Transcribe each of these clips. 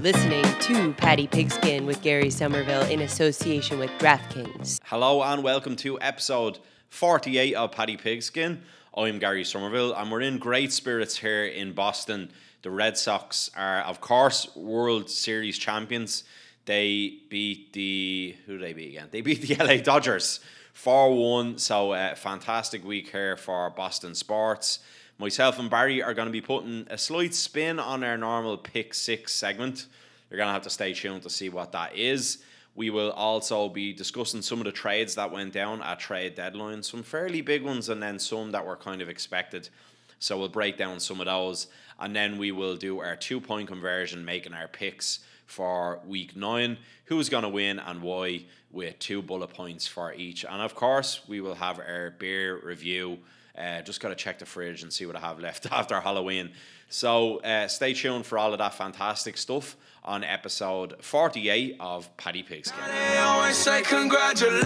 listening to Paddy Pigskin with Gary Somerville in association with DraftKings. Hello and welcome to episode 48 of Paddy Pigskin. I'm Gary Somerville and we're in great spirits here in Boston. The Red Sox are, of course, World Series champions. They beat who did they beat again? They beat the LA Dodgers 4-1. So fantastic week here for Boston sports. Myself and Barry are going to be putting a slight spin on our normal Pick 6 segment. You're going to have to stay tuned to see what that is. We will also be discussing some of the trades that went down at trade deadline. Some fairly big ones and then some that were kind of expected. So we'll break down some of those. And then we will do our 2-point conversion, making our picks for week 9. Who's going to win and why, with 2 bullet points for each. And of course, we will have our beer review. Just got to check the fridge and see what I have left after Halloween. So stay tuned for all of that fantastic stuff on episode 48 of Paddy Pigskin. They always say congratulations.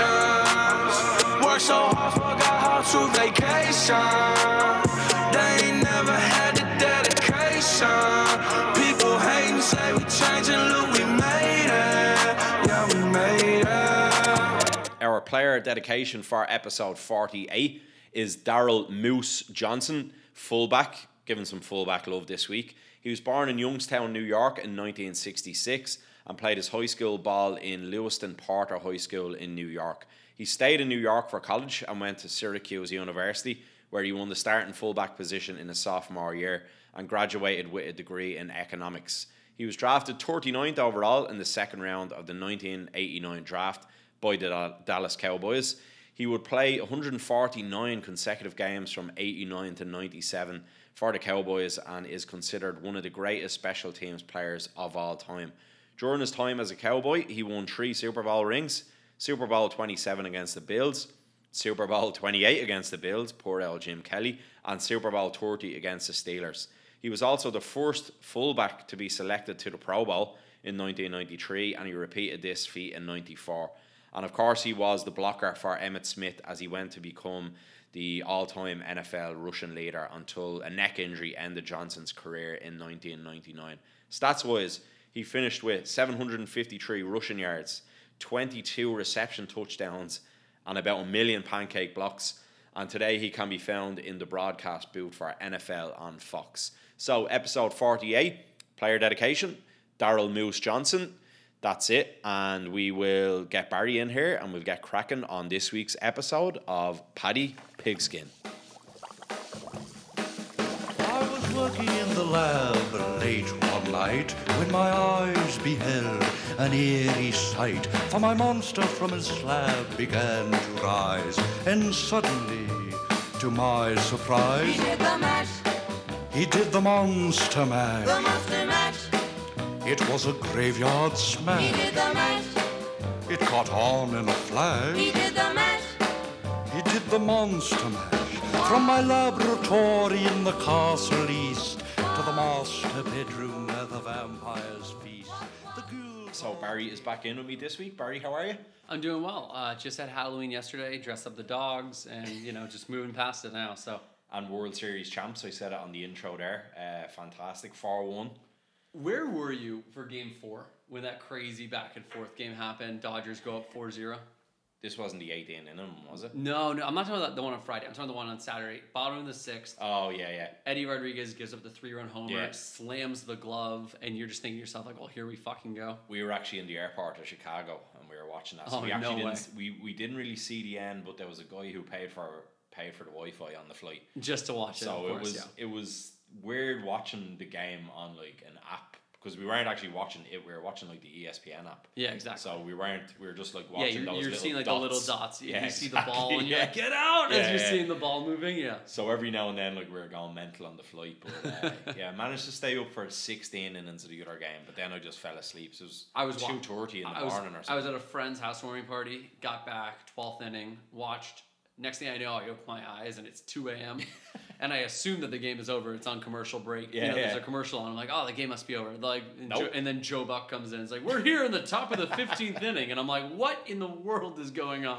Work so hard, forgot how to vacation. They ain't never had the dedication. People hate and say we changing, look, we made it. Yeah, we made it. Our player dedication for episode 48 is Daryl Moose Johnson, fullback, given some fullback love this week. He was born in Youngstown, New York in 1966 and played his high school ball in Lewiston Porter High School in New York. He stayed in New York for college and went to Syracuse University, where he won the starting fullback position in his sophomore year and graduated with a degree in economics. He was drafted 39th overall in the second round of the 1989 draft by the Dallas Cowboys. He would play 149 consecutive games from 89 to 97 for the Cowboys and is considered one of the greatest special teams players of all time. During his time as a Cowboy, he won 3 Super Bowl rings: Super Bowl 27 against the Bills, Super Bowl 28 against the Bills, poor old Jim Kelly, and Super Bowl 30 against the Steelers. He was also the first fullback to be selected to the Pro Bowl in 1993, and he repeated this feat in 94. And of course, he was the blocker for Emmitt Smith as he went to become the all-time NFL rushing leader until a neck injury ended Johnson's career in 1999. Stats-wise, he finished with 753 rushing yards, 22 reception touchdowns, and about 1 million pancake blocks. And today he can be found in the broadcast booth for NFL on Fox. So, episode 48, player dedication, Daryl Moose Johnson. That's it, and we will get Barry in here and we'll get cracking on this week's episode of Paddy Pigskin. I was working in the lab late one night when my eyes beheld an eerie sight, for my monster from his slab began to rise, and suddenly, to my surprise, He did the mash, he did the monster mash. the monster mash. It was a graveyard He smash. did the mash, It caught on in a flash. he did the mash. He did the monster mash. From my laboratory in the castle east to the master bedroom where the vampires feast. The ghouls. So Barry is back in with me this week. Barry, how are you? I'm doing well. Just had Halloween yesterday, dressed up the dogs, and, just moving past it now, so. And World Series champs, I said it on the intro there. Fantastic, 4-1. Where were you for Game 4 when that crazy back and forth game happened? Dodgers go up 4-0. This wasn't the 8th inning, was it? No, I'm not talking about the one on Friday. I'm talking about the one on Saturday. Bottom of the 6th. Oh, yeah. Eddie Rodriguez gives up the 3-run homer, Yeah. slams the glove, and you're just thinking to yourself, like, well, here we fucking go. We were actually in the airport of Chicago and we were watching that. So Oh, we actually no didn't. We didn't really see the end, but there was a guy who paid for the Wi-Fi on the flight. Just to watch it, So of course, it was weird watching the game on like an app. Because we weren't actually watching it, we were watching like the ESPN app. Yeah, exactly. So we were just like watching those you're little seeing like dots. the little dots. Yeah, you see the exactly, ball and you're yeah. like, get out as Yeah, you're yeah. seeing the ball moving. Yeah. So every now and then, like, we were going mental on the flight, but yeah, managed to stay up for 16 innings of the other game. But then I just fell asleep. So it was 2:30 in the morning or something. I was at a friend's housewarming party. Got back 12th inning. Watched. Next thing I know, I open my eyes and it's 2 a.m. and I assume that the game is over. It's on commercial break. Yeah, There's yeah. a commercial on. I'm like, oh, the game must be over. Like, Nope. and then Joe Buck comes in. It's like, we're here in the top of the 15th inning, and I'm like, what in the world is going on?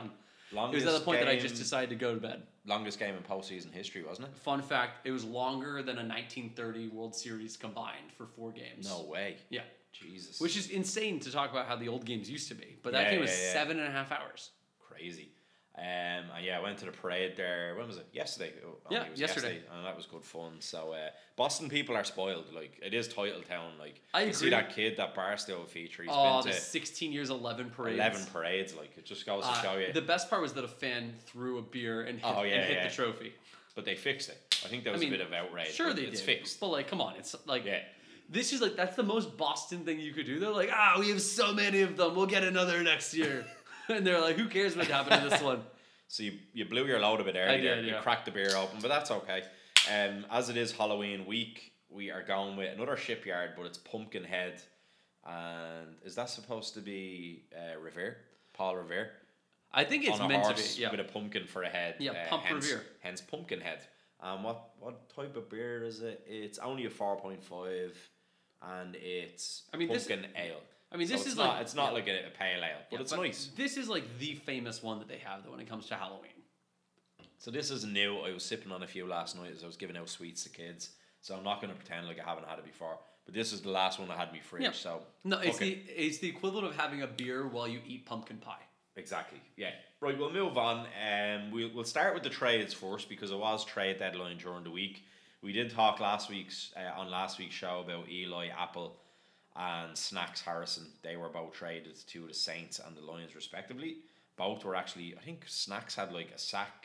It was at the point that I just decided to go to bed. Longest game in postseason history, wasn't it? Fun fact, it was longer than a 1930 World Series combined for 4 games. No way. Yeah. Jesus. Which is insane to talk about how the old games used to be. But that game was 7.5 hours. Crazy. And I went to the parade there. When was it? Yesterday. Yeah, It was yesterday. And that was good fun. So Boston people are spoiled. Like, it is title town. Like, I you see agree. that kid, that Barstow feature. He's Oh, been the to 16 years, 11 parades. 11 parades. Like, it just goes to show you. The best part was that a fan threw a beer and hit the trophy. But they fixed it. I think there was a bit of outrage. Sure, but they it's did. fixed. But like, come on, it's like Yeah. this is like that's the most Boston thing you could do. They're like, we have so many of them. We'll get another next year. And they're like, who cares what happened to this one? So you blew your load a bit early I there. did, You yeah. cracked the beer open, but that's okay. As it is Halloween week, we are going with another shipyard, but it's Pumpkinhead. And is that supposed to be Revere? Paul Revere? I think it's on a meant horse to be. Yeah. with a pumpkin for a head. Yeah, Pump hence, Revere. Hence Pumpkinhead. What type of beer is it? It's only a 4.5, and it's pumpkin ale. I mean, So this it's is not, like it's not like a pale ale, but it's nice. This is like the famous one that they have though when it comes to Halloween. So this is new. I was sipping on a few last night as I was giving out sweets to kids. So I'm not going to pretend like I haven't had it before. But this is the last one I had in my fridge. Yeah. So No, it's okay. the equivalent of having a beer while you eat pumpkin pie. Exactly. Yeah. Right. We'll move on. We'll start with the trades first because it was trade deadline during the week. We did talk last week's show about Eli Apple and Snacks Harrison. They were both traded to the Saints and the Lions respectively. Both were actually, I think Snacks had like a sack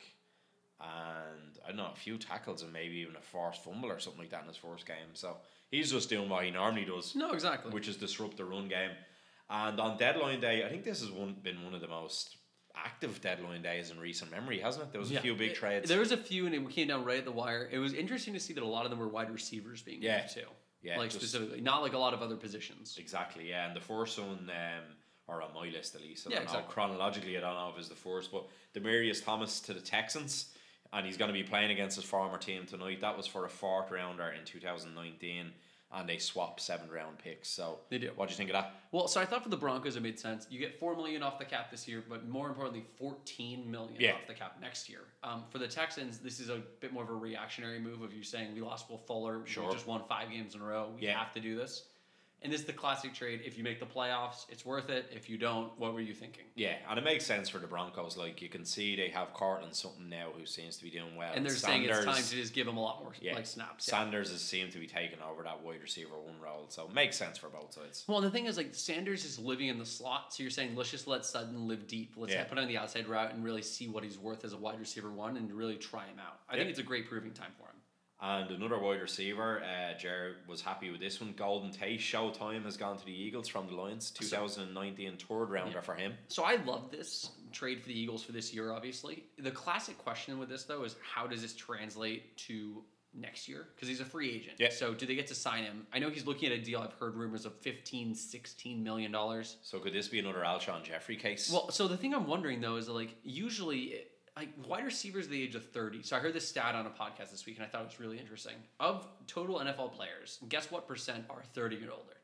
and I don't know, a few tackles and maybe even a forced fumble or something like that in his first game. So he's just doing what he normally does. No, exactly. Which is disrupt the run game. And on deadline day, I think this has been one of the most active deadline days in recent memory, hasn't it? There was a few big trades. There was a few, and it came down right at the wire. It was interesting to see that a lot of them were wide receivers being moved too. Yeah, like just- specifically, not like a lot of other positions. Exactly, yeah. And the first one, or on my list at least, I Yeah, don't know, exactly. chronologically I don't know if it's the first, but Demarius Thomas to the Texans, and he's going to be playing against his former team tonight. That was for a 4th rounder in 2019, and they swapped 7th round picks. So They do. What do you think of that? Well, so I thought for the Broncos it made sense. You get $4 million off the cap this year, but more importantly, $14 million Yeah. off the cap next year. For the Texans, this is a bit more of a reactionary move of you saying we lost Will Fuller, Sure. we just won 5 games in a row, we Yeah. have to do this. And this is the classic trade. If you make the playoffs, it's worth it. If you don't, what were you thinking? Yeah, and it makes sense for the Broncos. Like, you can see they have Cortland Sutton now, who seems to be doing well. And they're saying it's time to just give them a lot more like snaps. Yeah. Sanders has seemed to be taking over that wide receiver 1 role, so it makes sense for both sides. Well, the thing is, like, Sanders is living in the slot, so you're saying let's just let Sutton live deep. Let's Yeah. put on the outside route and really see what he's worth as a wide receiver 1 and really try him out. I think it's a great proving time for him. And another wide receiver, Jared was happy with this one. Golden Tate, Showtime has gone to the Eagles from the Lions. 2019 3rd rounder for him. So I love this trade for the Eagles for this year, obviously. The classic question with this, though, is how does this translate to next year? Because he's a free agent. Yeah. So do they get to sign him? I know he's looking at a deal. I've heard rumors of $15, $16 million. So could this be another Alshon Jeffrey case? Well, so the thing I'm wondering, though, is like usually like wide receivers the age of 30. So I heard this stat on a podcast this week, and I thought it was really interesting. Of total NFL players, guess what percent are 30 and older?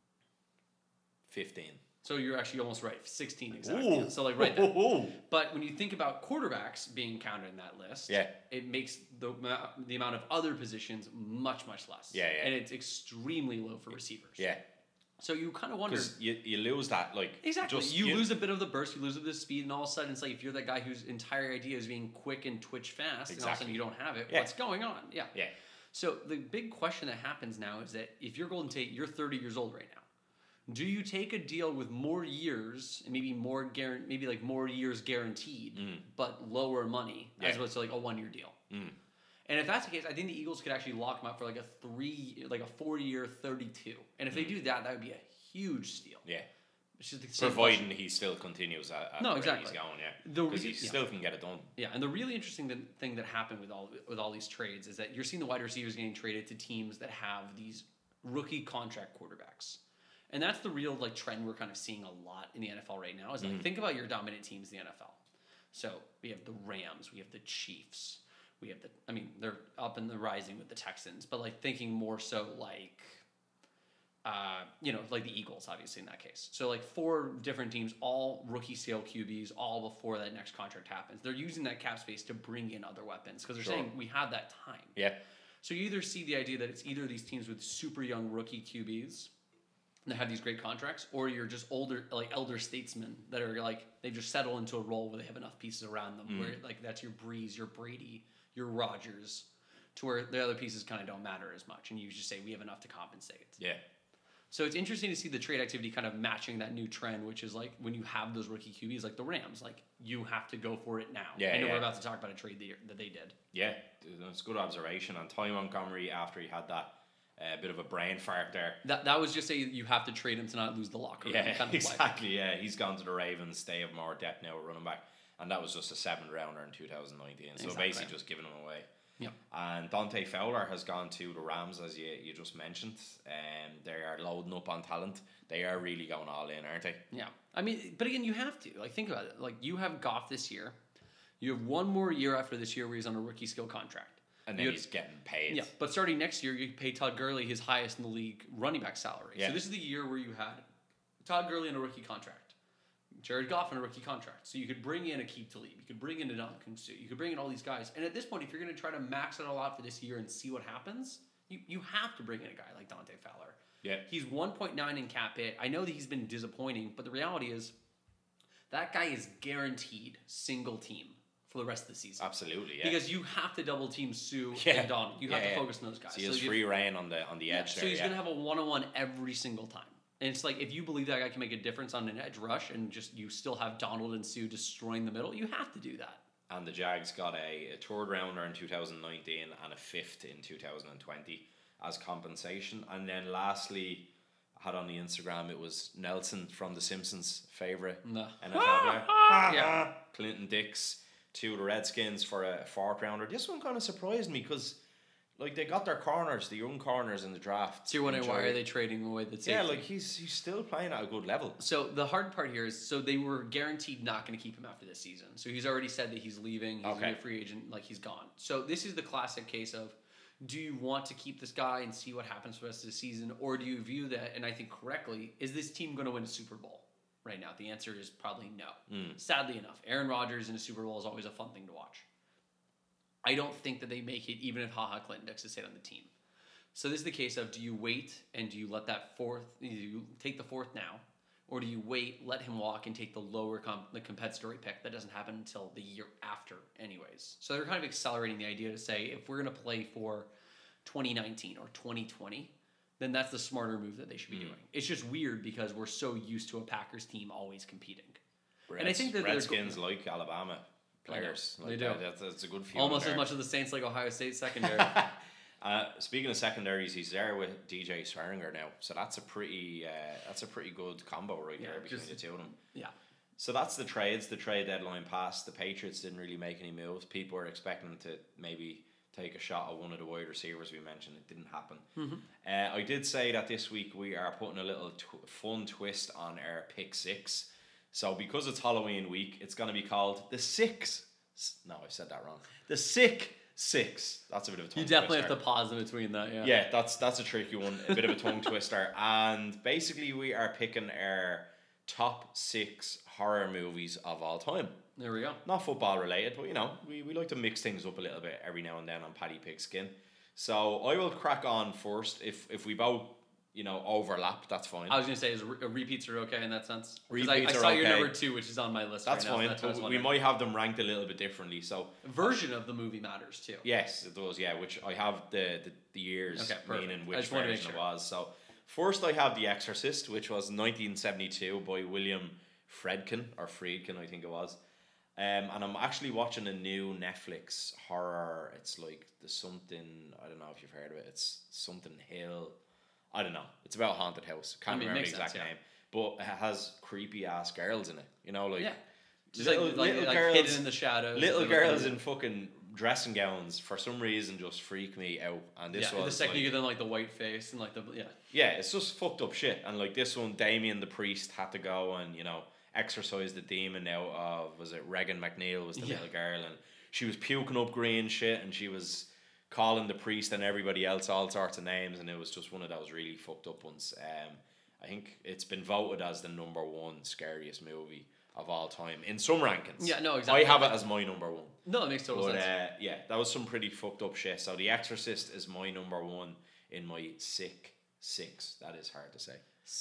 15. So you're actually almost right. 16 exactly. Ooh. So like right there. But when you think about quarterbacks being counted in that list, Yeah. it makes the amount of other positions much, much less. Yeah, yeah. And it's extremely low for receivers. Yeah. So you kind of wonder. Because you lose that, like... Exactly. Just, you lose a bit of the burst, you lose a bit of the speed, and all of a sudden it's like if you're that guy whose entire idea is being quick and twitch fast, and all of a sudden Exactly. you don't have it, Yeah. what's going on? Yeah. Yeah. So the big question that happens now is that if you're Golden Tate, you're 30 years old right now. Do you take a deal with more years and maybe more more years guaranteed, but lower money as Yeah. opposed to like a 1-year deal? And if that's the case, I think the Eagles could actually lock him up for like a 4-year 32. And if they do that, that would be a huge steal. Yeah. It's just the same Providing question. he still continues at No, the rate exactly. he's going, yeah. The Because he re- yeah. still can get it done. Yeah, and the really interesting thing that happened with all these trades is that you're seeing the wide receivers getting traded to teams that have these rookie contract quarterbacks. And that's the real like trend we're kind of seeing a lot in the NFL right now. Is like think about your dominant teams in the NFL. So we have the Rams, we have the Chiefs, we have they're up and the rising with the Texans, but like thinking more so like like the Eagles, obviously in that case. So like 4 different teams, all rookie scale QBs, all before that next contract happens. They're using that cap space to bring in other weapons because they're saying we have that time. Yeah. So you either see the idea that it's either these teams with super young rookie QBs that have these great contracts, or you're just elder statesmen that are like they just settle into a role where they have enough pieces around them where like that's your Breeze, your Brady, your Rodgers, to where the other pieces kind of don't matter as much, and you just say we have enough to compensate. Yeah. So it's interesting to see the trade activity kind of matching that new trend, which is like when you have those rookie QBs like the Rams, like you have to go for it now. Yeah, I know yeah. we're about to talk about a trade that they did. Yeah, that's a good observation. And Ty Montgomery, after he had that bit of a brain fart there. That was just you have to trade him to not lose the locker room. Yeah, kind of exactly. Yeah, he's gone to the Ravens. They have more depth now at running back. And that was just a 7th rounder in 2019. So Exactly. basically just giving him away. Yep. And Dante Fowler has gone to the Rams, as you just mentioned. They are loading up on talent. They are really going all in, aren't they? Yeah. I mean, but again, you have to. Like, think about it. Like, you have Goff this year. You have one more year after this year where he's on a rookie skill contract. And then he's getting paid. Yeah, but starting next year, you pay Todd Gurley his highest in the league running back salary. Yeah. So this is the year where you had Todd Gurley in a rookie contract, Jared Goff in a rookie contract. So you could bring in Aqib Talib, you could bring in Ndamukong Suh, you could bring in all these guys. And at this point, if you're going to try to max it all out for this year and see what happens, you have to bring in a guy like Dante Fowler. Yeah. He's 1.9 in cap hit. I know that he's been disappointing, but the reality is that guy is guaranteed single team for the rest of the season. Absolutely, yeah. Because you have to double team Sue Yeah. and Donald. You have Yeah, to yeah. focus on those guys. So he has you- free reign on the edge so there. he's Yeah. going to have a one-on-one every single time. And it's like, if you believe that guy can make a difference on an edge rush and just you still have Donald and Sue destroying the middle, you have to do that. And the Jags got a 3rd rounder in 2019 and a 5th in 2020 as compensation. And then lastly, I had on the Instagram, it was Nelson from The Simpsons' favourite No. NFL player. Yeah. Clinton Dix to the Redskins for a 4th rounder. This one kind of surprised me because like they got their corners, the young corners in the draft. So you're wondering why Enjoy- are they trading away the safety? Yeah, like he's still playing at a good level. So the hard part here is, so they were guaranteed not going to keep him after this season. So he's already said that he's leaving. He's going to be a free agent. Like, he's gone. So this is the classic case of, do you want to keep this guy and see what happens for the rest of the season? Or do you view that, and I think correctly, is this team going to win a Super Bowl right now? The answer is probably no. Sadly enough, Aaron Rodgers in a Super Bowl is always a fun thing to watch. I don't think that they make it, even if HaHa Clinton Dix is stayed on the team. So this is the case of, do you wait and do you let that 4th, do you take the 4th now, or do you wait, let him walk, and take the lower the compensatory pick that doesn't happen until the year after anyways? So they're kind of accelerating the idea to say, if we're going to play for 2019 or 2020, then that's the smarter move that they should be doing. It's just weird because we're so used to a Packers team always competing. And I think that Redskins like Alabama players. They Like do. That's a good feeling. Almost there. as much as the Saints like Ohio State secondary. Speaking of secondaries, he's there with DJ Swearinger now, so that's a pretty good combo right there between the two of them. Yeah. So that's the trades. The trade deadline passed. The Patriots didn't really make any moves. People were expecting them to maybe take a shot at one of the wide receivers we mentioned. It didn't happen. I did say that this week we are putting a little fun twist on our pick 6. So because it's Halloween week, it's going to be called the Six. No, I said that wrong. The Sick Six. That's a bit of a tongue You definitely twister. have to pause in between that, yeah. Yeah, that's a tricky one. A bit of a tongue twister. And basically we are picking our top 6 horror movies of all time. There we go. Not football related, but you know, we like to mix things up a little bit every now and then on Paddy Pigskin. So I will crack on first. If we both, you know, overlap, that's fine. I was going to say, repeats are okay in that sense? Because Repeats I are saw your okay. number 2, which is on my list That's right now. fine. That's what I was But we wondering. might have them ranked a little bit differently. So Version of the movie matters too. yes, it does. Yeah, which I have the years, Okay, perfect. meaning I which just wanted to make version sure. it was. So first I have The Exorcist, which was 1972 by William Friedkin, I think it was. And I'm actually watching a new Netflix horror. It's like the something, I don't know if you've heard of it. It's something Hill. I don't know. It's about a haunted house. Can't I mean, it remember the makes exact sense, yeah. name. But it has creepy ass girls in it. You know, like Yeah. Just little like girls, hidden in the shadows. little They look girls like- in fucking dressing gowns for some reason just freak me out. And this yeah, was the second like, you get them like the white face and like the yeah, it's just fucked up shit. And like this one, Damien the priest had to go and, you know, exorcise the demon out of, was it Regan McNeil was the Yeah. little girl, and she was puking up green shit, and she was calling the priest and everybody else all sorts of names, and it was just one of those really fucked up ones. I think it's been voted as the #1 scariest movie of all time in some rankings. Yeah, no, exactly. I have it as my #1. No, it makes total But sense. yeah, that was some pretty fucked up shit. So The Exorcist is my #1 in my sick six. That is hard to say.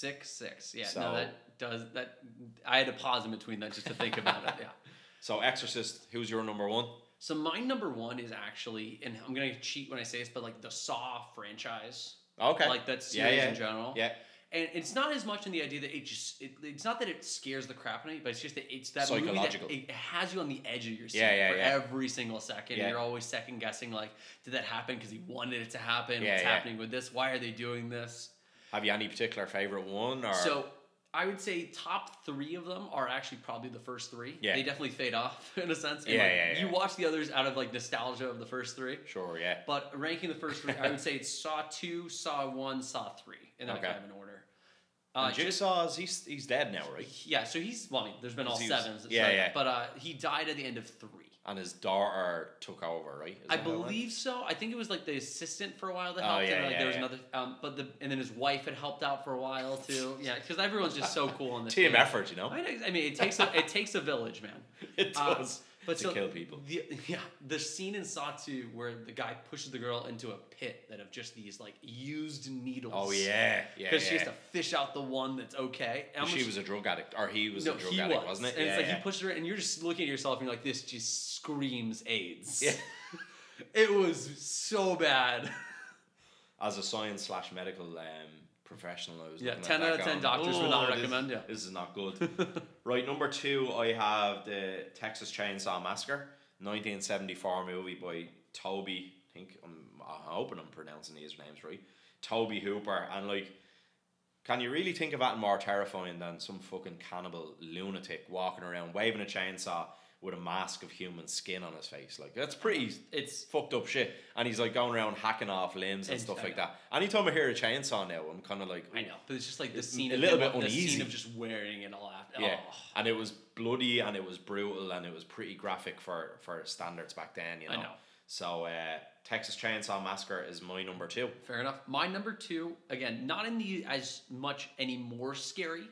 6-6. Yeah, So- no, that does that. I had to pause in between that just to think about it. Yeah. So Exorcist, who's your #1? So my #1 is actually, and I'm gonna cheat when I say this, but like the Saw franchise. Okay. Like that Yeah, series yeah. in general. Yeah. And it's not as much in the idea that it's not that it scares the crap out of you, but it's just that it's that Psychological. movie that it has you on the edge of your seat Yeah, for yeah. every single second. Yeah. You're always second guessing, like, did that happen because he wanted it to happen? Yeah, What's yeah. happening with this? Why are they doing this? Have you any particular favorite one? Or So I would say top 3 of them are actually probably the first 3. Yeah. They definitely fade off in a sense. And Yeah, like, yeah. You watch the others out of like nostalgia of the first 3. Sure, yeah. But ranking the first 3, I would say it's Saw 2, Saw 1, Saw 3, in that Okay. kind of an order. And Jigsaw's he's dead now, right? Yeah, so he's, well, I mean, there's been all 'Cause he was- 7s. yeah, yeah. But he died at the end of 3. And his daughter took over, right? Is I that how it went? believe so. I think it was like the assistant for a while that Oh, helped. yeah, and like yeah, there was yeah. another, and then his wife had helped out for a while too. Yeah, because everyone's just so cool on this Team team. effort, you know. I mean, it takes a village, man. It does. But to so kill people. The scene in Saw 2 where the guy pushes the girl into a pit that have just these like used needles. Oh yeah, yeah. Because she has yeah. to fish out the one that's okay. And I'm She just- was a drug addict, or he was no, a drug he addict, was. wasn't it? And yeah, it's like yeah. he pushed her, and you're just looking at yourself, and you're like, this just screams AIDS. Yeah. It was so bad. As a science/medical professional, I was Yeah, looking 10 at out that of 10 going, doctors would not this- recommend, yeah. This is not good. Right, #2, I have the Texas Chainsaw Massacre, 1974 movie by Toby. I'm hoping I'm pronouncing these names right. Toby Hooper, and like, can you really think of that more terrifying than some fucking cannibal lunatic walking around waving a chainsaw with a mask of human skin on his face? Like, that's pretty. It's Fucked up shit, and he's like going around hacking off limbs and And- stuff I like know. that. Anytime I hear a chainsaw now, I'm kind of like, I know, but it's just like the It's scene a of little him- bit the scene uneasy. of just wearing it all after. yeah. Oh, And it was bloody and it was brutal and it was pretty graphic for standards back then, you know. I know. So Texas Chainsaw Massacre is my #2. fair enough. My #2, again, not in the as much any more scary,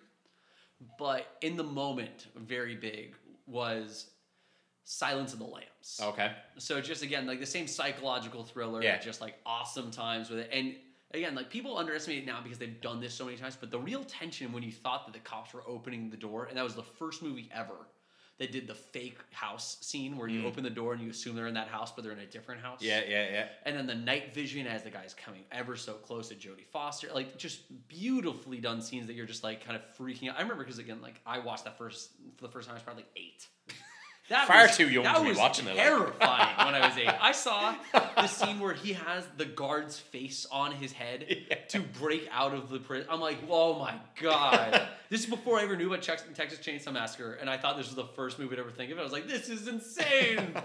but in the moment, very big, was Silence of the Lambs. Okay. So just again, like the same psychological thriller, Yeah. just like awesome times with it. And again, like people underestimate it now because they've done this so many times, but the real tension when you thought that the cops were opening the door, and that was the first movie ever that did the fake house scene where you open the door and you assume they're in that house, but they're in a different house. Yeah, yeah, yeah. And then the night vision as the guy's coming ever so close to Jodie Foster, like just beautifully done scenes that you're just like kind of freaking out. I remember because again, like I watched that for the first time I was probably like 8. That Far was- too young that to be was watching it, like. terrifying when I was 8. I saw the scene where he has the guard's face on his head to break out of the prison. I'm like, oh my god! This is before I ever knew about Texas Chainsaw Massacre, and I thought this was the first movie I'd ever think of. I was like, this is insane.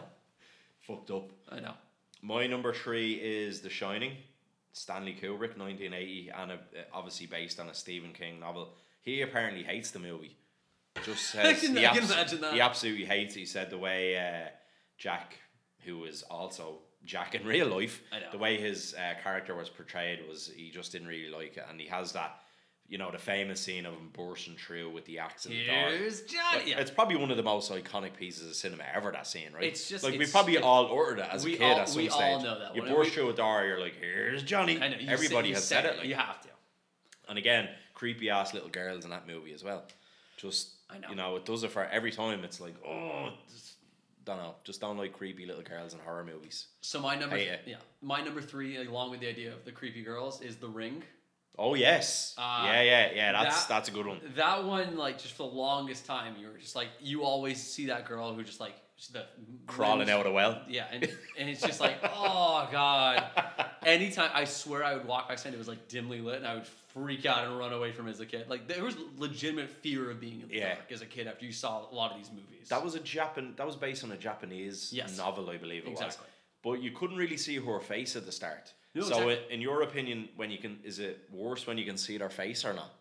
Fucked up. I know. My #3 is The Shining, Stanley Kubrick, 1980, and obviously based on a Stephen King novel. He apparently hates the movie. Just says I can imagine that. He absolutely hates it. He said the way Jack, who is also Jack in real life, I know. the way his character was portrayed was he just didn't really like it, and he has that, you know, the famous scene of him bursting through with the axe in the door. Here's Johnny. Like, it's probably one of the most iconic pieces of cinema ever, that scene, right? It's just- like we it's- probably it- all ordered it as a we kid all- at some we stage. all know that You one. And burst we- through a door, you're like, here's Johnny. I know. Everybody you has said it. Like, you have to. and again, creepy ass little girls in that movie as well. Just, I know. you know, it does it for every time. It's like, oh, don't know. Just don't like creepy little girls in horror movies. So my number, Hate it. my #3, along with the idea of the creepy girls, is The Ring. Oh yes, yeah. That's a good one. That one, like, just for the longest time, you were just like, you always see that girl who just like the Crawling limbs- out of a well. Yeah, and it's just like, oh god. Anytime, I swear I would walk by something, it was like dimly lit, and I would freak out and run away from it as a kid. Like there was legitimate fear of being in the Yeah. dark as a kid after you saw a lot of these movies. That was That was based on a Japanese Yes. novel, I believe it was. Exactly. But you couldn't really see her face at the start. No, so, exactly. in your opinion, is it worse when you can see their face or not?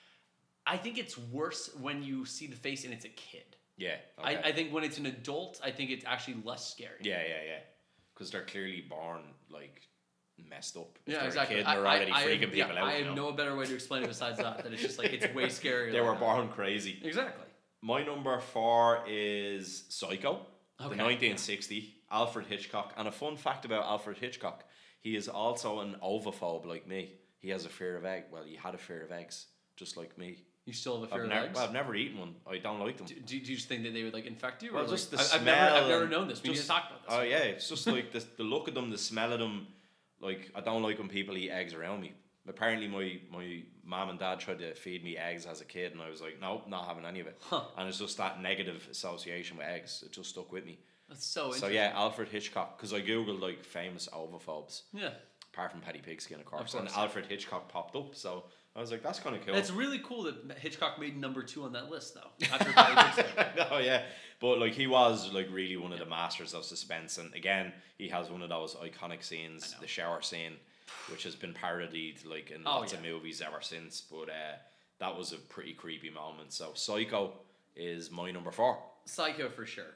I think it's worse when you see the face and it's a kid. Yeah. Okay. I think when it's an adult, I think it's actually less scary. Yeah. because they're clearly born like messed up. If Yeah, they're exactly. A kid and they're already freaking people out. I you have know? no better way to explain it besides that it's just like it's way scarier. They than were that. born crazy. Exactly. My number 4 is Psycho, the Okay. 1960, Alfred Hitchcock. And a fun fact about Alfred Hitchcock, he is also an ovophobe like me. He has a fear of eggs. Well, he had a fear of eggs, just like me. You still have a fear of eggs? I've never eaten one. I don't like them. Do you just think that they would like infect you? Well, or, just like, the I've smell. never and known this. We need to talk about this. Oh yeah, it's just like the look of them, the smell of them. Like I don't like when people eat eggs around me. Apparently, my mom and dad tried to feed me eggs as a kid, and I was like, nope, not having any of it. Huh. And it's just that negative association with eggs. It just stuck with me. That's so So interesting. yeah, Alfred Hitchcock, because I googled like famous ovophobes, Yeah. apart from Paddy Pigskin, of course, course, and yeah. Alfred Hitchcock popped up. So I was like, that's kind of cool. It's really cool that Hitchcock made number 2 on that list, though. After Paddy Pigson. Oh yeah, but like he was like really one of the masters of suspense, and again he has one of those iconic scenes, the shower scene, which has been parodied like in lots of movies ever since. But that was a pretty creepy moment. So Psycho is my number 4. Psycho for sure.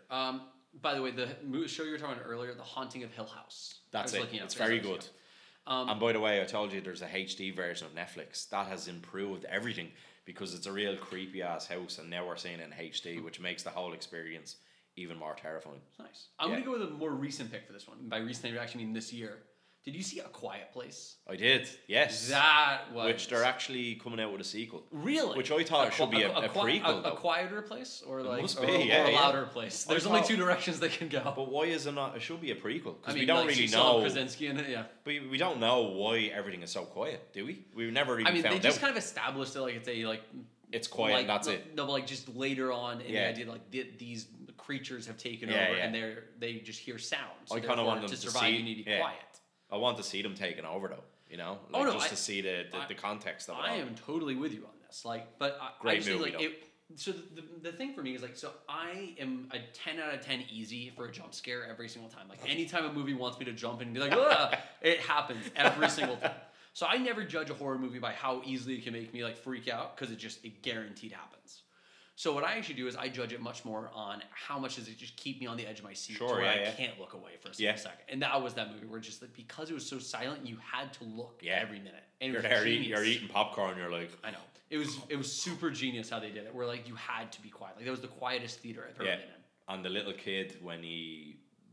By the way, the show you were talking about earlier, The Haunting of Hill House. That's I was it. looking up It's this, very actually. good. And by the way, I told you there's a HD version of Netflix that has improved everything because it's a real creepy ass house, and now we're seeing it in HD, which makes the whole experience even more terrifying. Nice. I'm Yeah. going to go with a more recent pick for this one. By recent, I actually mean this year. Did you see A Quiet Place? I did, yes. That was... Which they're actually coming out with a sequel. Really? Which I thought it should be a prequel, A though. quieter place? Or like must or, be, or yeah, a yeah. louder place? There's only 2 directions they can go. But why is it not? It should be a prequel because I mean, we don't like, really Saul know. Krasinski in it, yeah. But we don't know why everything is so quiet, do we? We've never really I mean, found they just out. kind of established it like it's a like It's quiet, like, and that's it. No, but like just later on in Yeah. the idea like these creatures have taken Yeah, over yeah. and they just hear sound. So I kinda therefore, want them to to survive see- you need to be yeah. quiet. I want to see them taking over though. You know, Oh, no, just to see the context of it. I all. am totally with you on this. Like, but Great I just think, movie, like it. So the thing for me is like, so I am a 10 out of 10 easy for a jump scare every single time. Like anytime a movie wants me to jump in and be like, "Ugh," it happens every single time. So I never judge a horror movie by how easily it can make me like freak out because it guaranteed happens. So what I actually do is I judge it much more on how much does it just keep me on the edge of my seat to Sure, where yeah, I yeah. can't look away for a Yeah. second. And that was that movie where just like, because it was so silent, you had to look Yeah. every minute. And it You're was there, genius. you're eating popcorn. You're like, I know. It was super genius how they did it. Where like you had to be quiet. Like that was the quietest theater I've ever yeah. been in. And the little kid when he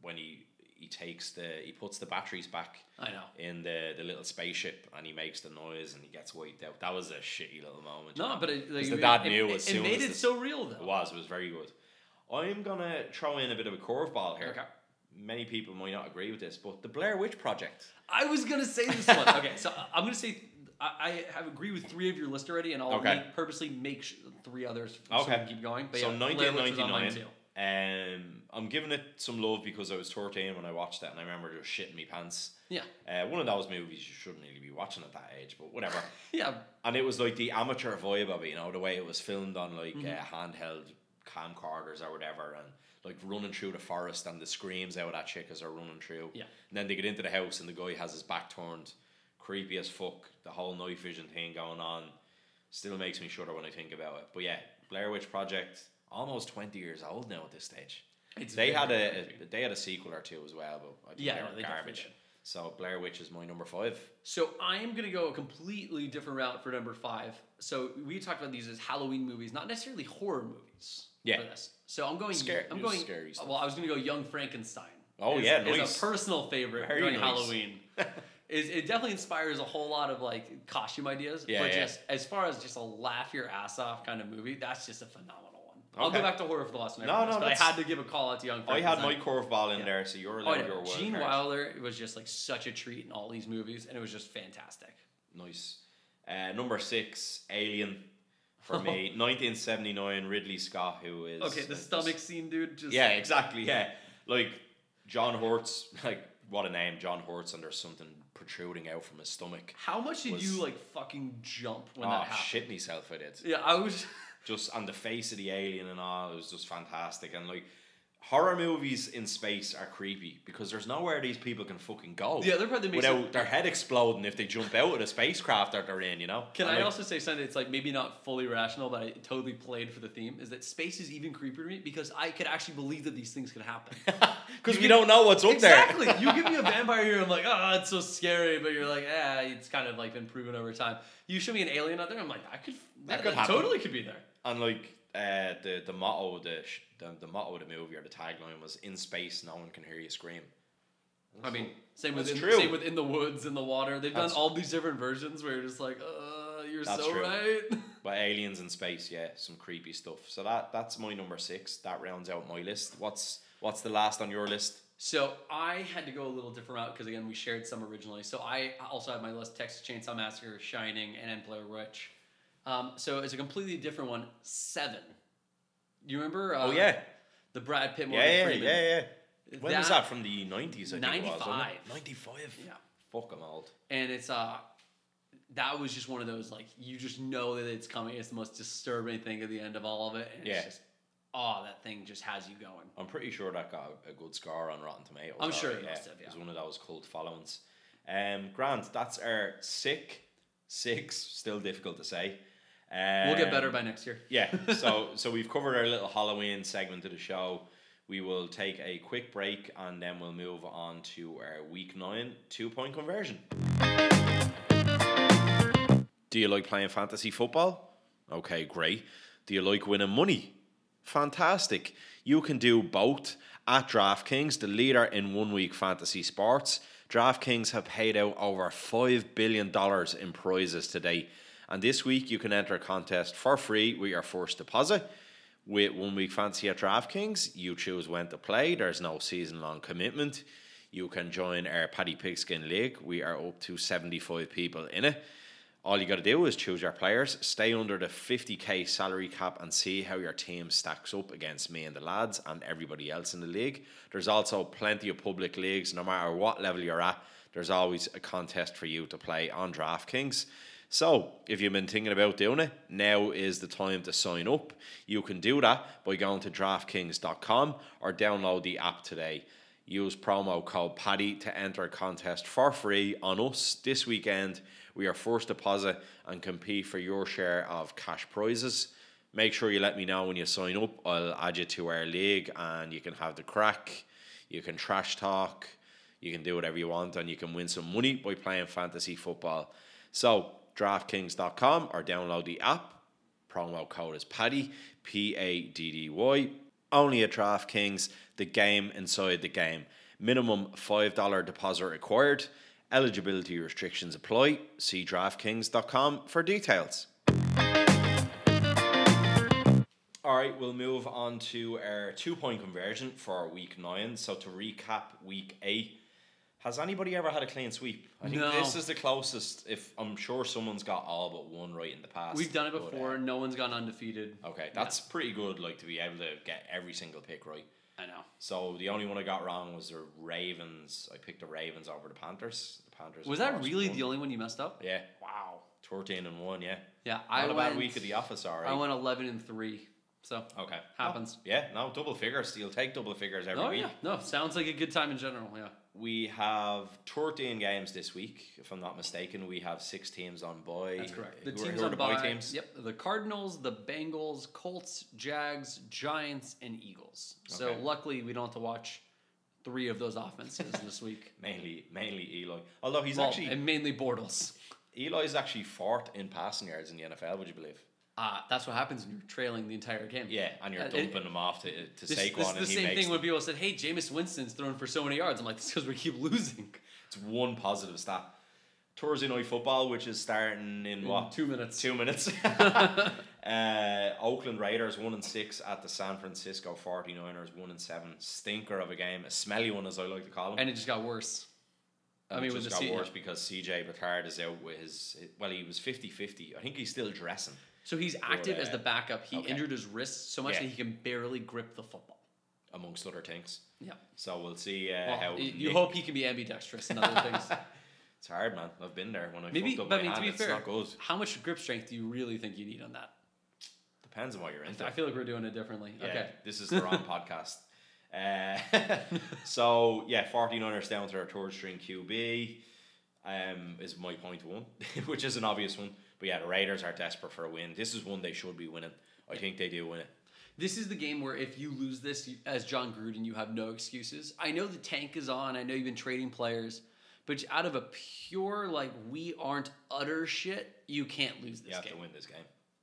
puts the batteries back. I know. In the little spaceship, and he makes the noise and he gets wiped out. That was a shitty little moment. No, but it, like, 'Cause the dad it, knew it, as it soon made as it the- so real though. It was very good. I'm gonna throw in a bit of a curveball here. Okay. Many people might not agree with this, but the Blair Witch Project. I was gonna say this one. Okay, so I'm gonna say I have agreed with 3 of your list already, and I'll Okay. purposely make 3 others so we Okay. can keep going. But So yeah, Blair Witch was on mine 1999. too. I'm giving it some love because I was 13 when I watched that, and I remember just shitting me pants. Yeah. One of those movies you shouldn't really be watching at that age, but whatever. Yeah. And it was like the amateur vibe of it, you know, the way it was filmed on like Mm-hmm. handheld camcorders or whatever, and like running through the forest and the screams out of that chick as they're running through. Yeah. And then they get into the house and the guy has his back turned, creepy as fuck. The whole night vision thing going on still makes me shudder when I think about it. But yeah, Blair Witch Project, almost 20 years old now at this stage. They had a sequel or 2 as well, but I think Yeah, they no, were they definitely garbage. did. So Blair Witch is my number 5. So I am gonna go a completely different route for number 5. So we talked about these as Halloween movies, not necessarily horror movies. Yeah. For this. So I'm going. Scary- I'm it was going. scary stuff. Well, I was gonna go Young Frankenstein. Oh, Is- yeah, is nice. a personal favorite Very during nice. Halloween. It definitely inspires a whole lot of like costume ideas. Yeah, but yeah. just as far as just a laugh your ass off kind of movie, that's just a phenomenal one. I'll Okay. go back to horror for the last one. No, but I that's- had to give a call out to Young I Frankenstein. had my curveball in Yeah. there, so you're Oh, allowed yeah. your wild Gene card. Wilder was just like such a treat in all these movies, and it was just fantastic. Nice. Number 6, Alien. For me, 1979, Ridley Scott, who is Okay, the like stomach this- scene, dude. Just Yeah, exactly. Yeah, like John Hurt's, like what a name, John Hurt's, and there's something protruding out from his stomach. How much did was- you like fucking jump when Oh, that happened? shit myself, I did. Yeah, I was. Just on the face of the alien and all, it was just fantastic. And like horror movies in space are creepy because there's nowhere these people can fucking go. The other part that makes without their head exploding if they jump out of the spacecraft that they're in, you know? Can And I like, also say something that's like maybe not fully rational, but I totally played for the theme? Is that space is even creepier to me because I could actually believe that these things could happen. because we don't know what's up Exactly. there. You give me a vampire here, I'm like, oh, it's so scary, but you're like, it's kind of like been proven over time. You show me an alien out there, I'm like, that could happen. totally could be there. And like the motto of the motto of the movie or the tagline was "In space, no one can hear you scream." I mean, same That's with true. same with In the Woods, in the water. They've That's- done all these different versions where you're just like, you're That's so true. right. But aliens in space, yeah, some creepy stuff. So that's my number 6. That rounds out my list. What's the last on your list? So I had to go a little different route because again we shared some originally. So I also have my list: Texas Chainsaw Massacre, Shining, and Blair Witch. So it's a completely different one. 7. You remember? Oh yeah, the Brad Pitt, Morgan yeah. Freeman. When was that? From the 90s, I think it was. 95. 95. Yeah, Fuck, I'm old. and it's that was just one of those like you just know that it's coming. It's the most disturbing thing at the end of all of it. And Yeah. It's just, that thing just has you going. I'm pretty sure that got a good score on Rotten Tomatoes. I'm sure alright, it must have, yeah. It was one of those cult followings. Grant, that's our six. Still difficult to say. We'll get better by next year. Yeah, so we've covered our little Halloween segment of the show. We will take a quick break and then we'll move on to our week 9 2-point conversion. Do you like playing fantasy football? Okay, great. Do you like winning money? Fantastic. You can do both at DraftKings, the leader in 1 week fantasy sports. DraftKings have paid out over $5 billion in prizes today. And this week you can enter a contest for free with your first deposit. With 1 week fantasy at DraftKings, you choose when to play. There's no season-long commitment. You can join our Paddy Pigskin League. We are up to 75 people in it. All you got to do is choose your players, stay under the 50k salary cap and see how your team stacks up against me and the lads and everybody else in the league. There's also plenty of public leagues. No matter what level you're at, there's always a contest for you to play on DraftKings. So, if you've been thinking about doing it, now is the time to sign up. You can do that by going to DraftKings.com or download the app today. Use promo code PADDY to enter a contest for free on us this weekend. We are first deposit and compete for your share of cash prizes. Make sure you let me know when you sign up. I'll add you to our league and you can have the crack. You can trash talk. You can do whatever you want and you can win some money by playing fantasy football. So, DraftKings.com or download the app. Promo code is PADDY, PADDY. Only at DraftKings, the game inside the game. Minimum $5 deposit required. Eligibility restrictions apply. See DraftKings.com for details. Alright, we'll move on to our 2-point conversion for week 9. So to recap week 8, has anybody ever had a clean sweep? I think No. this is the closest. If I'm sure someone's got all but one right in the past. We've done it but, before. No one's gone undefeated. Okay, that's pretty good, like to be able to get every single pick right. I know. So the only one I got wrong was the Ravens. I picked the Ravens over the Panthers. The Panthers. Was of that course, really won. the only one you messed up? Yeah, Wow. 13-1. Yeah, Yeah, not a bad week at the office, alright. I went 11-3. So Okay, happens. Oh, yeah, no double figures. You'll take double figures every week. Yeah, no, sounds like a good time in general. Yeah. We have 13 games this week, if I'm not mistaken. We have 6 teams on bye. That's correct. The Who are- teams who are on the bye. bye teams? Yep, the Cardinals, the Bengals, Colts, Jags, Giants, and Eagles. So Okay. luckily we don't have to watch 3 of those offenses this week. Mainly Eli. Although he's Well, actually and mainly Bortles. Eli's actually 4th in passing yards in the NFL. Would you believe? That's what happens when you're trailing the entire game. Yeah, and you're dumping them off to This Saquon, is and the he same makes thing when people said, "Hey, Jameis Winston's throwing for so many yards." I'm like, "It's because we keep losing." It's one positive stat. Thursday night football, which is starting in what? 2 minutes. 2 minutes. Oakland Raiders 1-6 at the San Francisco 49ers 1-7. Stinker of a game, a smelly one as I like to call them. And it just got worse. And I mean, it with just the got worse because CJ Beathard is out with his. Well, he was 50-50. I think he's still dressing. So he's active as the backup. He okay. injured his wrist so much Yeah. that he can barely grip the football. Amongst other things. Yeah. So we'll see Well, how. you Nick- hope he can be ambidextrous and other things. It's hard, man. I've been there when I Maybe, fucked up but my I mean, to hand. be It's fair, not good. how much grip strength do you really think you need on that? Depends on what you're into. I feel like we're doing it differently. Yeah, Okay. this is the wrong podcast. So, yeah, 49ers down to their third string QB is my point one, which is an obvious one. But yeah, the Raiders are desperate for a win. This is one they should be winning. I think they do win it. This is the game where if you lose this as John Gruden, you have no excuses. I know the tank is on. I know you've been trading players. But out of a pure, like, we aren't utter shit, you can't lose this You have game. to win this game.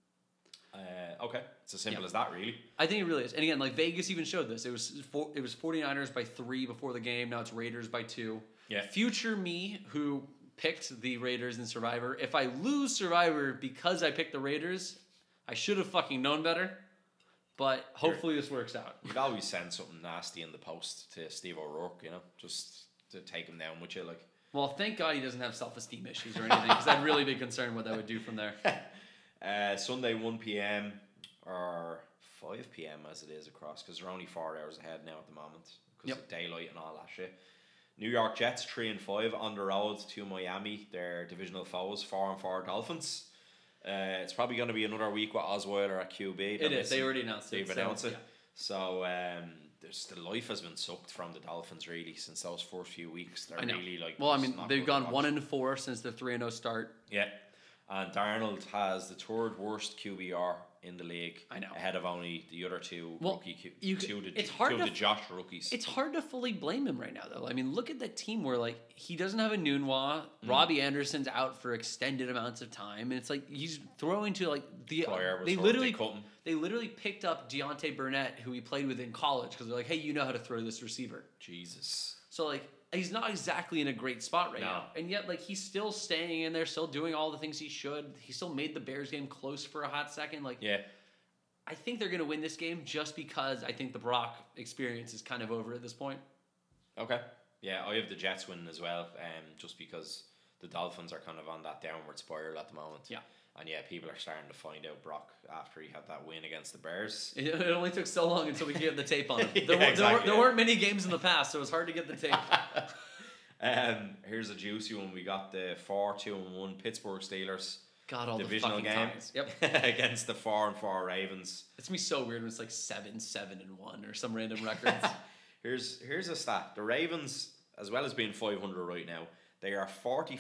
Okay, it's as simple as that, really. I think it really is. And again, like, Vegas even showed this. It was 49ers by 3 before the game. Now it's Raiders by 2. Yeah. Future me, who picked the Raiders in Survivor, if I lose Survivor because I picked the Raiders, I should have fucking known better. But hopefully this works out. You'd always send something nasty in the post to Steve O'Rourke, you know, just to take him down with you, like. Well, thank God he doesn't have self-esteem issues or anything, because I'd really be concerned what that would do from there. Sunday 1 p.m. or 5 p.m. as it is across, because they're only 4 hours ahead now at the moment because of daylight and all that shit. New York Jets 3-5 on the road to Miami. Their divisional foes 4-4 Dolphins. It's probably going to be another week with Osweiler at QB. It is. They already announced it. They've announced it. So the life has been sucked from the Dolphins really since those first few weeks. They're really like. Well, I mean, not they've good to gone watch. 1-4 since the 3-0 start. Yeah, and Darnold has the third worst QBR in the league. I know. Ahead of only the other two it's hard two to of the Josh rookies. It's hard to fully blame him right now, though. I mean, look at that team where, like, he doesn't have a Nunwa. Robbie Anderson's out for extended amounts of time, and it's like he's throwing to like the. Pryor was They hurt, literally they cut him. they literally picked up Deontay Burnett, who he played with in college, because they're like, hey, you know how to throw this receiver. Jesus. So like he's not exactly in a great spot right No. now, and yet like he's still staying in there, still doing all the things he should. He still made the Bears game close for a hot second. Like Yeah. I think they're gonna win this game just because I think the Brock experience is kind of over at this point. Okay. Yeah, I have the Jets winning as well, just because the Dolphins are kind of on that downward spiral at the moment. Yeah. And yeah, people are starting to find out Brock after he had that win against the Bears. It only took so long until we could get the tape on him. Yeah, exactly, There yeah. weren't many games in the past, so it was hard to get the tape. Here's a juicy one. We got the 4-2-1 Pittsburgh Steelers God, all divisional the fucking game ties. Yep. against the 4-4 Ravens. It's gonna be so weird when it's like 7-7-1 or some random records. Here's a stat. The Ravens, as well as being 500 right now, they are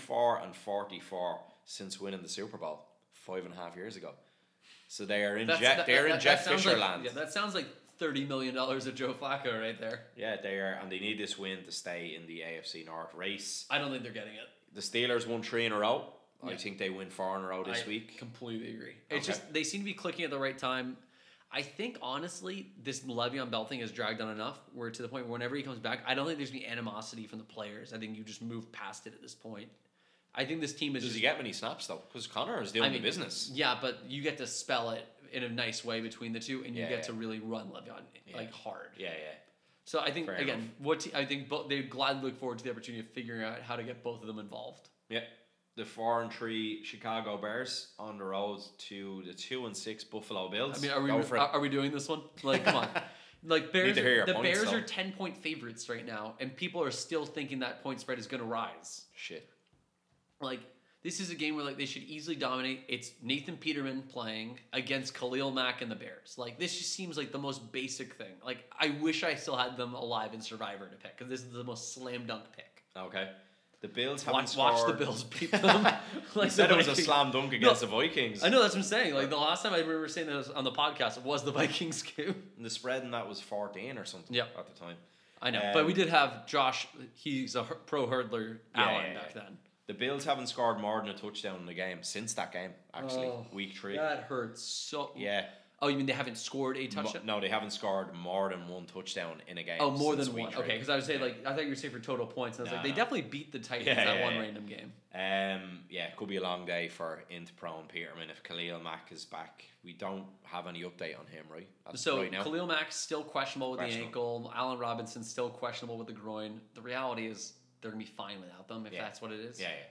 44-44 since winning the Super Bowl 5.5 years ago. So they are in Jeff sounds Fisher like, land. Yeah, that sounds like $30 million of Joe Flacco right there. Yeah, they are, and they need this win to stay in the AFC North race. I don't think they're getting it. The Steelers won 3 in a row. I Yeah. think they win 4 in a row this I week. completely agree. It's Okay. just they seem to be clicking at the right time. I think honestly, this Le'Veon Bell thing has dragged on enough where to the point where whenever he comes back, I don't think there's gonna be animosity from the players. I think you just move past it at this point. I think this team is. Does just, he get many snaps though? Because Connor is doing the business. Yeah, but you get to spell it in a nice way between the two, and you Yeah, get yeah. to really run Le'Veon like hard. Yeah, yeah. So I think Fair again, I think they gladly look forward to the opportunity of figuring out how to get both of them involved. Yeah. The 4-3 Chicago Bears on the road to the 2-6 Buffalo Bills. I mean, Go for it. are we doing this one? Like, come on. Like Bears, to hear your the points, Bears though. are 10-point favorites right now, and people are still thinking that point spread is going to rise. Shit. Like, this is a game where like they should easily dominate. It's Nathan Peterman playing against Khalil Mack and the Bears. Like, this just seems like the most basic thing. Like, I wish I still had them alive in Survivor to pick, because this is the most slam dunk pick. Okay. The Bills haven't Watch scored. the Bills beat them. Like You said the it was a Vikings. slam dunk against the Vikings. I know, that's what I'm saying. Like, the last time I remember saying that on the podcast, it was the Vikings game. And the spread in that was 14 or something Yep. at the time. I know, but we did have Josh. He's a pro hurdler. Yeah, Allen yeah, back yeah. then. The Bills haven't scored more than a touchdown in the game since that game, actually. Week 3. That hurts so. Yeah. Oh, you mean they haven't scored a touchdown? No, they haven't scored more than 1 touchdown in a game. Oh, more since than week one. 3. Okay, because I was saying like I thought you were saying for total points, and I was like they No. definitely beat the Titans Yeah, that yeah, one yeah. random game. Yeah, it could be a long day for Int Pro and Peterman if Khalil Mack is back. We don't have any update on him, right? So right now. Khalil Mack's still questionable with the Questionable. ankle. Allen Robinson's still questionable with the groin. The reality is they're gonna be fine without them if Yeah. that's what it is. Yeah, yeah.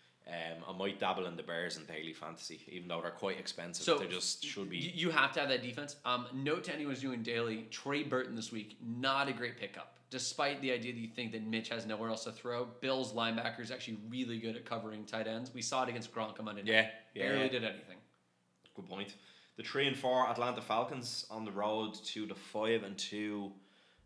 I might dabble in the Bears in daily fantasy, even though they're quite expensive. So they just should be. You have to have that defense. Note to anyone who's doing daily, Trey Burton this week, not a great pickup. Despite the idea that you think that Mitch has nowhere else to throw, Bills linebackers actually really good at covering tight ends. We saw it against Gronk on Monday night. Yeah, Barely yeah. did anything. Good point. The 3-4 Atlanta Falcons on the road to the 5-2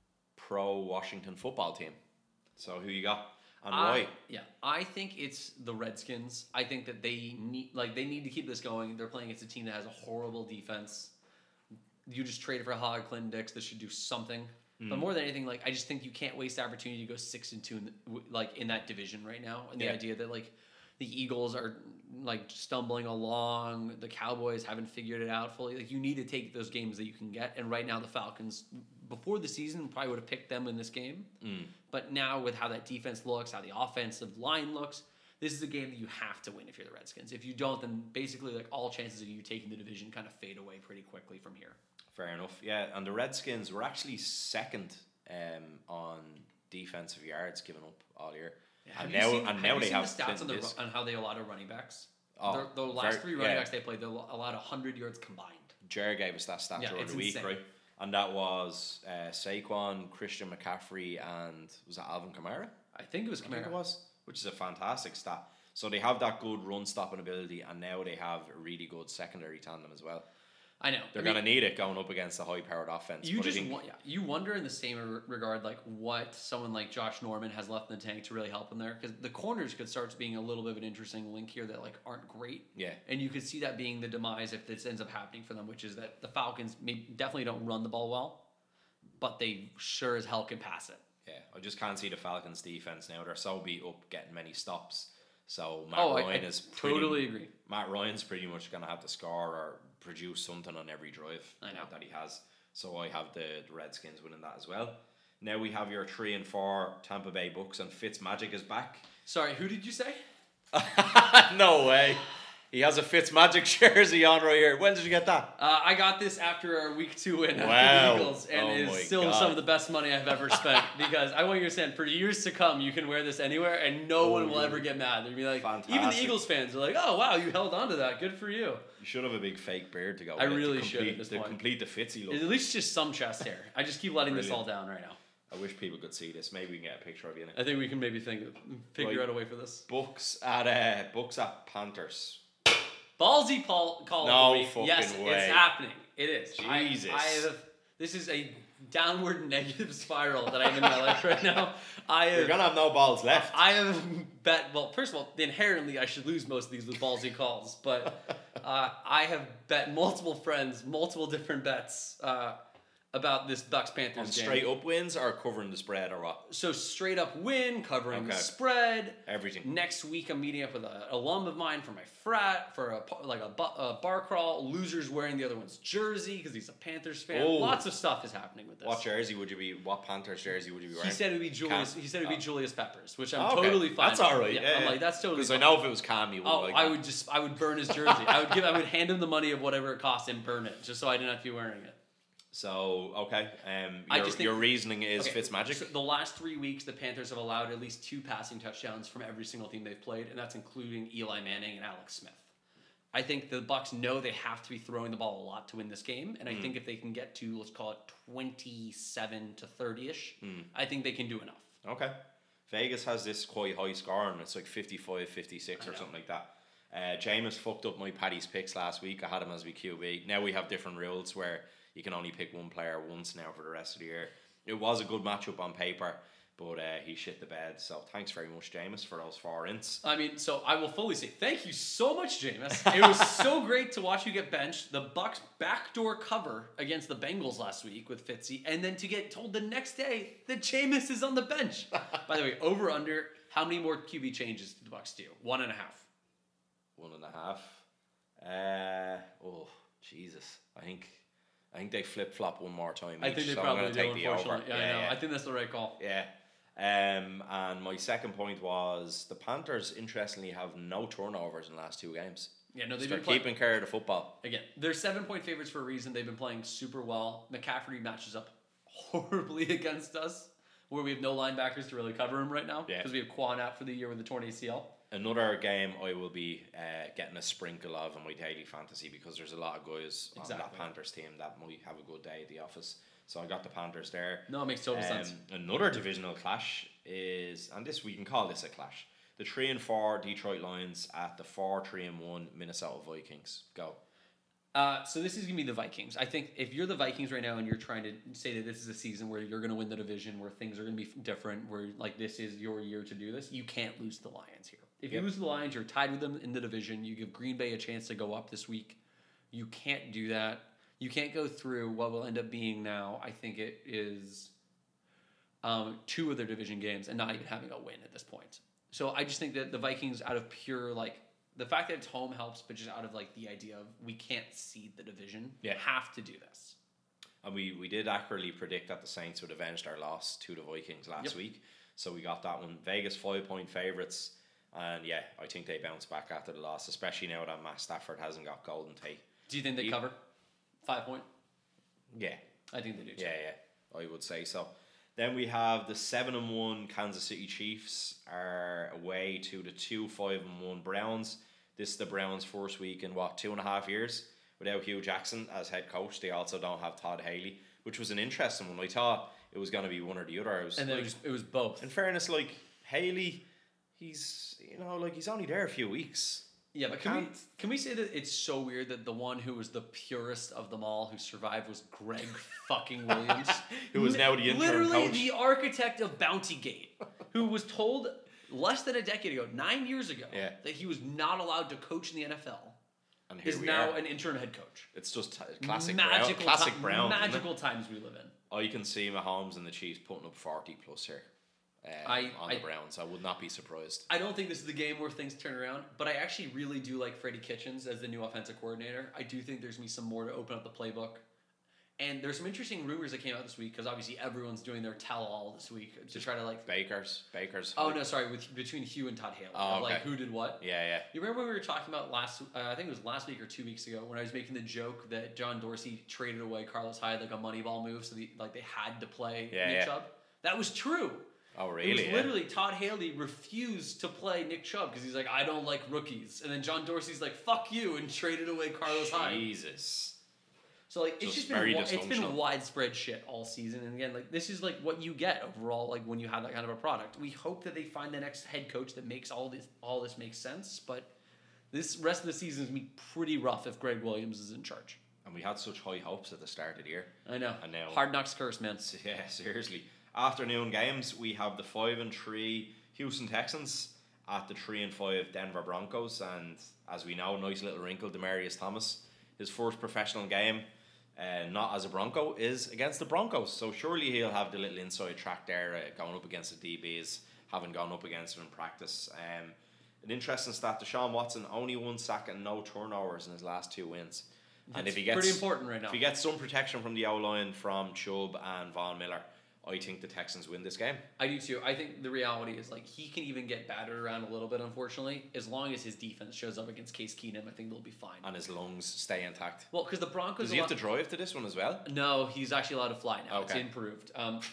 pro Washington football team. So who you got and why? Yeah, I think it's the Redskins. I think that they need to keep this going. They're playing against a team that has a horrible defense. You just traded for Hogg, Clinton Dix. This should do something. But more than anything, I just think you can't waste the opportunity to go 6-2 in that division right now. And the idea that the Eagles are stumbling along, the Cowboys haven't figured it out fully. You need to take those games that you can get. And right now, the Falcons, before the season, probably would have picked them in this game. But now, with how that defense looks, how the offensive line looks, this is a game that you have to win if you're the Redskins. If you don't, then basically all chances of you taking the division kind of fade away pretty quickly from here. Fair enough. Yeah, and the Redskins were actually second on defensive yards given up all year. Yeah, and have you now they seen have the stats Clinton Dix. on how they allowed running backs. Oh, the last three running backs they played, they allowed 100 yards combined. Jared gave us that stat during it's the week, insane. right? And that was Saquon, Christian McCaffrey, and was that Alvin Kamara? I think it was I think Kamara. it was, which is a fantastic stat. So they have that good run stopping ability, and now they have a really good secondary tandem as well. I know. They're going to need it going up against a high-powered offense. You but I just think you wonder in the same regard what someone like Josh Norman has left in the tank to really help him there, because the corners could start being a little bit of an interesting link here that aren't great. Yeah. And you could see that being the demise if this ends up happening for them, which is that the Falcons definitely don't run the ball well, but they sure as hell can pass it. Yeah, I just can't see the Falcons' defense now. They're so beat up getting many stops. So Matt Ryan I is totally agree. Matt Ryan's pretty much going to have to score or produce something on every drive that he has. So I have the Redskins winning that as well. Now we have your 3 and 4 Tampa Bay Bucks, and Fitzmagic is back. Sorry, who did you say? No way. He has a Fitzmagic jersey on right here. When did you get that? I got this after our week 2 win Wow. after the Eagles, and Oh my it's still God. some of the best money I've ever spent, because I want you to understand, for years to come, you can wear this anywhere, and no one will ever get mad. They'll be like, even the Fantastic. Eagles fans are like, oh, wow, you held on to that. Good for you. You should have a big fake beard to go. I with it really to should complete, at this to point. complete the Fitzy look. At least just some chest hair. I just keep letting this all Brilliant. down right now. I wish people could see this. Maybe we can get a picture of you in it. I think we can maybe figure Right. out a way for this. Bucks at Panthers. Ballsy call No of the week. fucking Yes, way. it's happening. It is. Jesus. This is a downward negative spiral that I'm in my life right now. You're gonna have no balls left. I have bet. Well, first of all, inherently I should lose most of these with ballsy calls, but I have bet multiple friends, multiple different bets about this Bucks Panthers On game. straight up wins or covering the spread or what? So straight up win, covering the Okay. spread. Everything. Next week, I'm meeting up with an alum of mine for my frat for a bar crawl. Losers wearing the other one's jersey because he's a Panthers fan. Oh. Lots of stuff is happening with this. What jersey would you be? What Panthers jersey would you be wearing? He said it would be Julius. Cam. He said it would be Julius Peppers, which I'm Oh, okay. totally fine. That's with. all right. Yeah, I'm yeah. like, that's totally. Because I fine. know if it was Cam, you wouldn't Oh, like I that. would burn his jersey. I would hand him the money of whatever it cost and burn it, just so I didn't have to be wearing it. So okay, I just think- your reasoning is Okay, Fitzmagic. so the last 3 weeks, the Panthers have allowed at least 2 passing touchdowns from every single team they've played, and that's including Eli Manning and Alex Smith. I think the Bucks know they have to be throwing the ball a lot to win this game, and I think if they can get to, let's call it 27 to 30-ish, I think they can do enough. Okay, Vegas has this quite high score, and it's like 55, 56 or something like that. Jameis fucked up my Paddy's picks last week. I had him as my QB. Now we have different rules where you can only pick one player once now for the rest of the year. It was a good matchup on paper, but he shit the bed. So thanks very much, Jameis, for those 4 ints. I mean, so I will fully say thank you so much, Jameis. It was so great to watch you get benched. The Bucks backdoor cover against the Bengals last week with Fitzy, and then to get told the next day that Jameis is on the bench. By the way, over under, how many more QB changes did the Bucks do? 1.5. 1.5. Oh Jesus! I think they flip flop one more time. I think each, they so probably I'm do, gonna take the over. unfortunately. Yeah, I know. I think that's the right call. Yeah. And my second point was the Panthers, interestingly, have no turnovers in the last 2 games. Yeah, no, So they've they're been playing. keeping care of the football. Again, they're 7-point favorites for a reason. They've been playing super well. McCaffrey matches up horribly against us, where we have no linebackers to really cover him right now Yeah. because we have Quan out for the year with the torn ACL. Another game I will be getting a sprinkle of in my daily fantasy because there's a lot of guys on that Exactly. Panthers team that might have a good day at the office. So I got the Panthers there. No, it makes total sense. Another divisional clash is, and this we can call this a clash, the 3 and 4 Detroit Lions at the 4-3-1 Minnesota Vikings. Go. So this is going to be the Vikings. I think if you're the Vikings right now and you're trying to say that this is a season where you're going to win the division, where things are going to be different, where like this is your year to do this, you can't lose the Lions here. If you lose the Lions, you're tied with them in the division. You give Green Bay a chance to go up this week. You can't do that. You can't go through what will end up being now. I think it is 2 of their division games and not even having a win at this point. So I just think that the Vikings, out of pure like the fact that it's home helps, but just out of like the idea of we can't seed the division, have to do this. And we did accurately predict that the Saints would avenge their loss to the Vikings last week. So we got that one. Vegas 5-point favourites. And yeah, I think they bounce back after the loss, especially now that Matt Stafford hasn't got Golden Tate. Do you think they cover 5 point? Yeah. I think they do too. Yeah, I would say so. Then we have the 7-1 Kansas City Chiefs are away to the 2-5-1 Browns. This is the Browns' first week in 2.5 years without Hugh Jackson as head coach. They also don't have Todd Haley, which was an interesting one. I thought it was going to be one or the other. And then it was both. In fairness, like Haley, he's he's only there a few weeks. Yeah, but can we say that it's so weird that the one who was the purest of them all who survived was Greg fucking Williams, who is now the interim literally coach. the architect of Bountygate, who was told less than a decade ago, 9 years ago, that he was not allowed to coach in the NFL. And here is we now are. an interim head coach. It's just classic magical Brown. Magical times we live in. I can see Mahomes and the Chiefs putting up 40 plus here. On the Browns, I would not be surprised. I don't think this is the game where things turn around, but I actually really do like Freddie Kitchens as the new offensive coordinator. I do think there's going to be some more to open up the playbook. And there's some interesting rumors that came out this week because obviously everyone's doing their tell-all this week to try to like... Baker's. Oh, no, sorry, between Hugh and Todd Haley. Oh, okay. Like who did what. Yeah. You remember when we were talking about I think it was last week or 2 weeks ago when I was making the joke that John Dorsey traded away Carlos Hyde like a Moneyball move so they had to play Nick Chubb? That was true. Oh, really? It was literally Todd Haley refused to play Nick Chubb because he's like, I don't like rookies. And then John Dorsey's like, fuck you, and traded away Carlos Hyde. Jesus. So like it's just very been widespread shit all season. And again, like this is like what you get overall, like when you have that kind of a product. We hope that they find the next head coach that makes all this make sense. But this rest of the season is gonna be pretty rough if Greg Williams is in charge. And we had such high hopes at the start of the year. I know. And now Hard Knocks curse, man. Yeah, seriously. Afternoon games, we have the 5-3 Houston Texans at the 3-5 Denver Broncos, and as we know, nice little wrinkle, Demaryius Thomas, his first professional game, not as a Bronco, is against the Broncos. So surely he'll have the little inside track there, going up against the DBs, having gone up against them in practice. An interesting stat: Deshaun Watson only 1 sack and no turnovers in his last 2 wins. And if he gets pretty important right now. If he gets some protection from the O-line from Chubb and Von Miller, I think the Texans win this game. I do too. I think the reality is like he can even get battered around a little bit, unfortunately. As long as his defense shows up against Case Keenum, I think they'll be fine. And his lungs stay intact. Well, because the Broncos... Does he have to drive to this one as well? No, he's actually allowed to fly now. Okay. It's improved.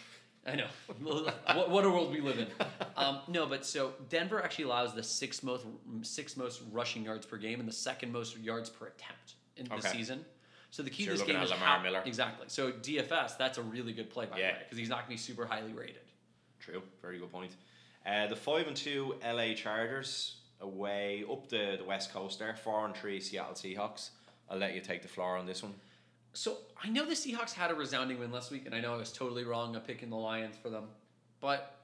I know. what a world we live in. No, but so Denver actually allows the sixth most rushing yards per game and the second most yards per attempt in the season. So the key to this game is Lamar Miller. Exactly. So DFS, that's a really good play by the way, because he's not going to be super highly rated. True. Very good point. The 5-2 LA Chargers away up the West Coast there. 4-3 Seattle Seahawks. I'll let you take the floor on this one. So I know the Seahawks had a resounding win last week, and I know I was totally wrong of picking the Lions for them, but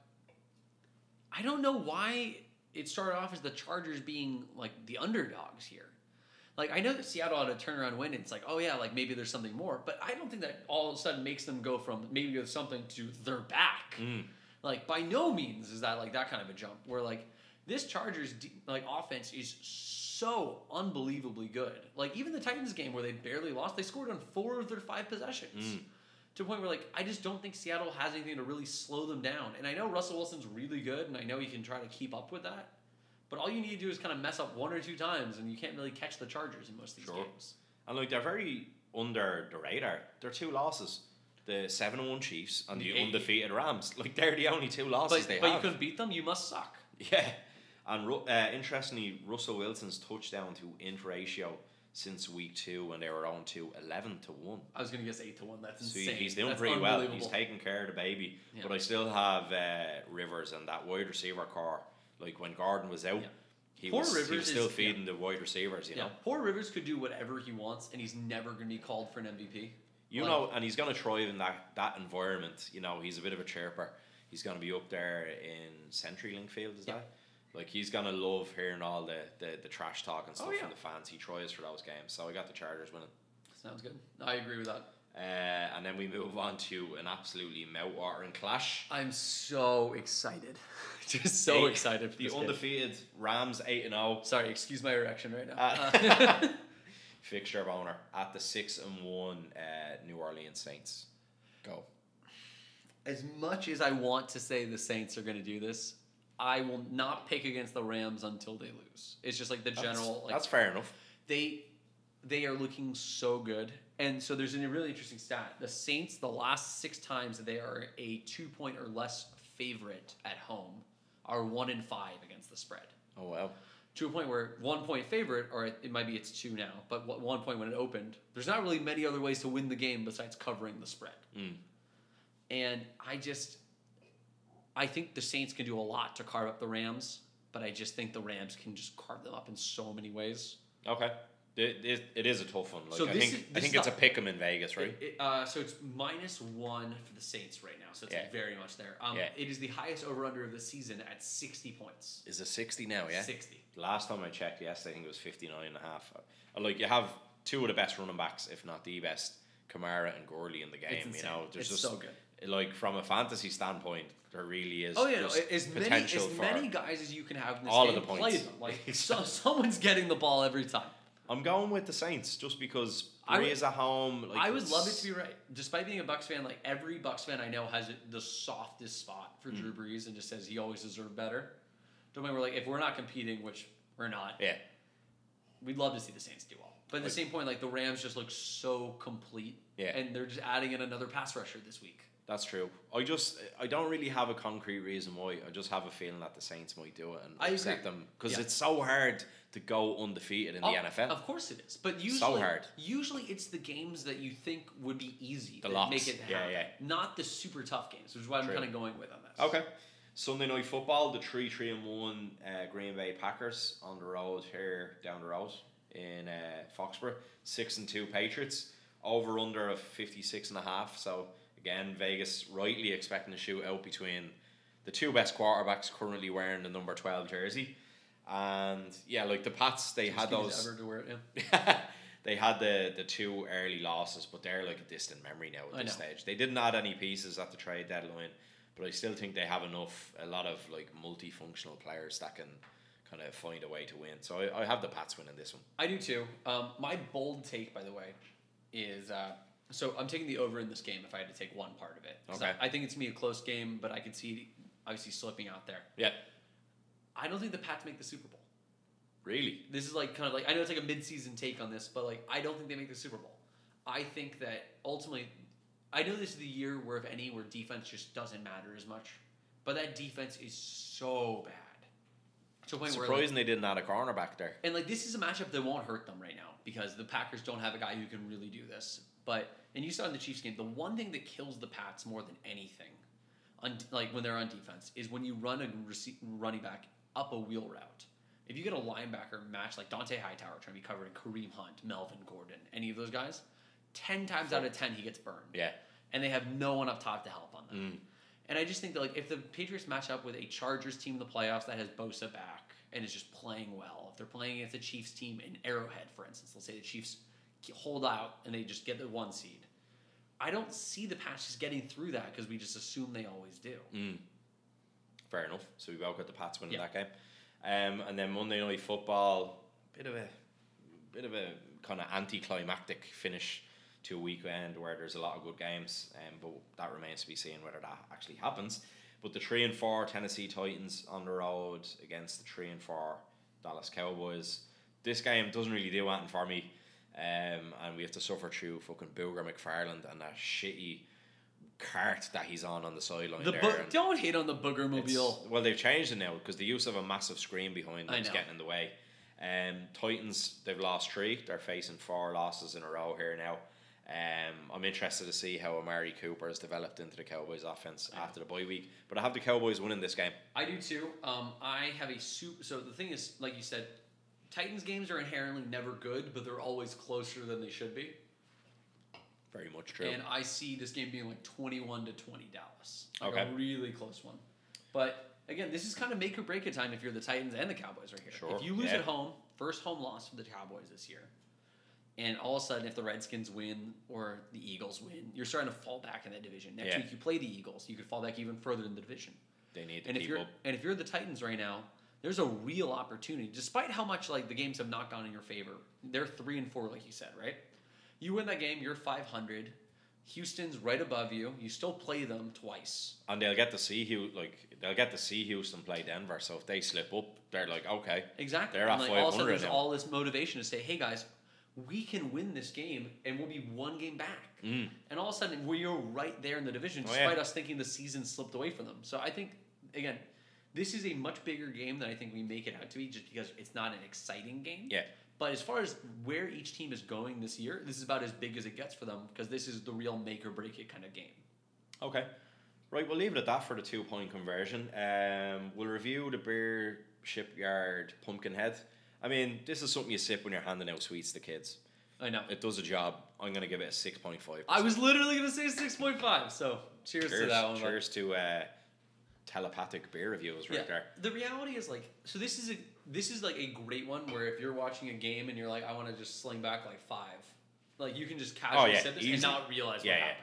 I don't know why it started off as the Chargers being like the underdogs here. Like, I know that Seattle had a turnaround win, and it's like, oh yeah, like maybe there's something more, but I don't think that all of a sudden makes them go from maybe there's something to they're back. Like, by no means is that like that kind of a jump where like this Chargers like offense is so unbelievably good. Like, even the Titans game where they barely lost, they scored on 4 of their 5 possessions. To a point where, like, I just don't think Seattle has anything to really slow them down. And I know Russell Wilson's really good, and I know he can try to keep up with that. But all you need to do is kind of mess up 1 or 2 times, and you can't really catch the Chargers in most of these games. And, like, they're very under the radar. They're 2 losses. The 7-1 Chiefs and the undefeated Rams. Like, they're the only 2 losses they have. But you couldn't beat them? You must suck. Yeah. And interestingly, Russell Wilson's touchdown to int ratio since week 2 when they were on to 11-1. I was going to guess 8-1. That's So insane. he's doing pretty well. He's taking care of the baby. Yeah. But I still have Rivers and that wide receiver core. Like when Gordon was out, he Poor was Rivers still is- feeding the wide receivers, you Yeah, know. poor Rivers could do whatever he wants, and he's never going to be called for an MVP. You Like, know, and he's going to thrive in that environment. You know, he's a bit of a chirper. He's going to be up there in CenturyLink Field, is Yeah. that? Like, he's going to love hearing all the trash talk and stuff yeah. from the fans. He tries for those games. So I got the Chargers winning. sounds good. I agree with that. And then we move on to an absolutely mouth-watering clash. I'm so excited, just so excited for The this game. undefeated Rams 8-0. Sorry, excuse my erection right now. Fixture owner at the 6-1 New Orleans Saints. Go. As much as I want to say the Saints are going to do this, I will not pick against the Rams until they lose. It's just like the general. That's fair enough. They are looking so good. And so there's a really interesting stat. The Saints, the last 6 times that they are a 2-point or less favorite at home, are 1-5 against the spread. Oh, wow. To a point where 1 point favorite, or it might be it's 2 now, but 1 point when it opened, there's not really many other ways to win the game besides covering the spread. And I think the Saints can do a lot to carve up the Rams, but I just think the Rams can just carve them up in so many ways. Okay. It is a tough one. Like, So I this think is it's a not- pick 'em in Vegas, right? So it's -1 for the Saints right now, so it's Yeah. very much there. Yeah. It is the highest over-under of the season at 60 points. Is it 60 now, yeah? 60. Last time I checked, yes, I think it was 59.5. Like, you have two of the best running backs, if not the best, Kamara and Gurley in the game. You insane. know, there's It's just so good. Like, from a fantasy standpoint, there really is. Oh yeah, no, just as potential for many guys as you can have in this all of game, the points. play them. Like someone's getting the ball every time. I'm going with the Saints just because I would- Breeze at home. Like, I would love it it's- to be right. Despite being a Bucks fan, like every Bucks fan I know has the softest spot for Drew Brees and just says he always deserved better. Don't mind, we're like, if we're not competing, which we're not, Yeah. we'd love to see the Saints do well. But at the same point, like the Rams just look so complete. Yeah. And they're just adding in another pass rusher this week. That's true. I don't really have a concrete reason why. I just have a feeling that the Saints might do it and I upset agree. them because Yeah. it's so hard to go undefeated in the NFL. Of course it is. But usually, hard. usually it's the games that you think would be easy The that locks. make it happen. Yeah, yeah. Not the super tough games, which is what True. I'm kind of going with on this. Okay. Sunday night football, the 3-1 Green Bay Packers on the road here down the road in Foxborough. 6-2 Patriots. Over under of 56.5. So again, Vegas rightly expecting a shootout between the two best quarterbacks currently wearing the number 12 jersey. And yeah, like the Pats, they had those. Ever to wear it, yeah. They had the two early losses, but they're like a distant memory now at this stage. They didn't add any pieces at the trade deadline, but I still think they have a lot of like multifunctional players that can kind of find a way to win. So I have the Pats winning this one. I do too. My bold take, by the way, is so I'm taking the over in this game if I had to take one part of it. 'Cause Okay. I think it's going to be a close game, but I could see it obviously slipping out there. Yeah, I don't think the Pats make the Super Bowl. really. This is like kind of like, I know it's like a mid-season take on this, but like I don't think they make the Super Bowl. I think that ultimately, I know this is the year where, if any, where defense just doesn't matter as much, but that defense is so bad. To a point where, like, Surprising they didn't add a cornerback there. and like this is a matchup that won't hurt them right now because the Packers don't have a guy who can really do this. But and you saw in the Chiefs game, the one thing that kills the Pats more than anything, like when they're on defense, is when you run a running back up a wheel route. If you get a linebacker match like Dante Hightower trying to be covering Kareem Hunt, Melvin Gordon, any of those guys, 10 times out of 10 he gets burned. Yeah. And they have no one up top to help on them. And I just think that like if the Patriots match up with a Chargers team in the playoffs that has Bosa back and is just playing well, if they're playing against a Chiefs team in Arrowhead, for instance, let's say the Chiefs hold out and they just get the 1 seed, I don't see the Pats just getting through that because we just assume they always do. Fair enough. So we both got the Pats winning Yeah. that game. And then Monday night football, bit of a kind of anticlimactic finish to a weekend where there's a lot of good games, but that remains to be seen whether that actually happens. But the 3-4 Tennessee Titans on the road against the 3-4 Dallas Cowboys. This game doesn't really do anything for me, and we have to suffer through fucking Booger McFarland and that shitty cart that he's on the sideline there. and Don't hate on the Booger Mobile. well, they've changed it now because the use of a massive screen behind them I is know. getting in the way. Titans, they've lost 3. They're facing 4 losses in a row here now. I'm interested to see how Amari Cooper has developed into the Cowboys offense after the bye week. But I have the Cowboys winning this game. I do too. I have a so the thing is, like you said, Titans games are inherently never good, but they're always closer than they should be. Very much true. And I see this game being like 21-20 Dallas. Like Okay. a really close one. But again, this is kind of make or break it time if you're the Titans and the Cowboys right here. Sure, If you lose yeah. at home, first home loss for the Cowboys this year, and all of a sudden if the Redskins win or the Eagles win, you're starting to fall back in that division. Next Yeah. week you play the Eagles, you could fall back even further in the division. They need to And if keep you're up. if you're the Titans right now, there's a real opportunity. Despite how much like the games have not gone in your favor, they're 3-4, like you said, right? You win that game, you're 500. Houston's right above you. You still play them twice. And they'll get to see Houston play Denver. So if they slip up, they're like, okay, Exactly. they're And at like, all of a sudden 500 there's now. all this motivation to say, hey guys, we can win this game and we'll be one game back. And all of a sudden we're right there in the division, Oh, despite yeah. us thinking the season slipped away from them. So I think, again, this is a much bigger game than I think we make it out to be, just because it's not an exciting game. Yeah. But as far as where each team is going this year, this is about as big as it gets for them, because this is the real make or break it kind of game. Okay. Right, we'll leave it at that for the 2-point conversion. We'll review the Beer Shipyard Pumpkinhead. I mean, this is something you sip when you're handing out sweets to kids. I know. It does a job. I'm going to give it a 6.5. I was literally going to say 6.5, so cheers to that one. bud. Cheers to telepathic beer reviews right there. The reality is like, so this is like a great one where if you're watching a game and you're like, I want to just sling back like 5, like you can just casually sit this and easy. not realize what happened.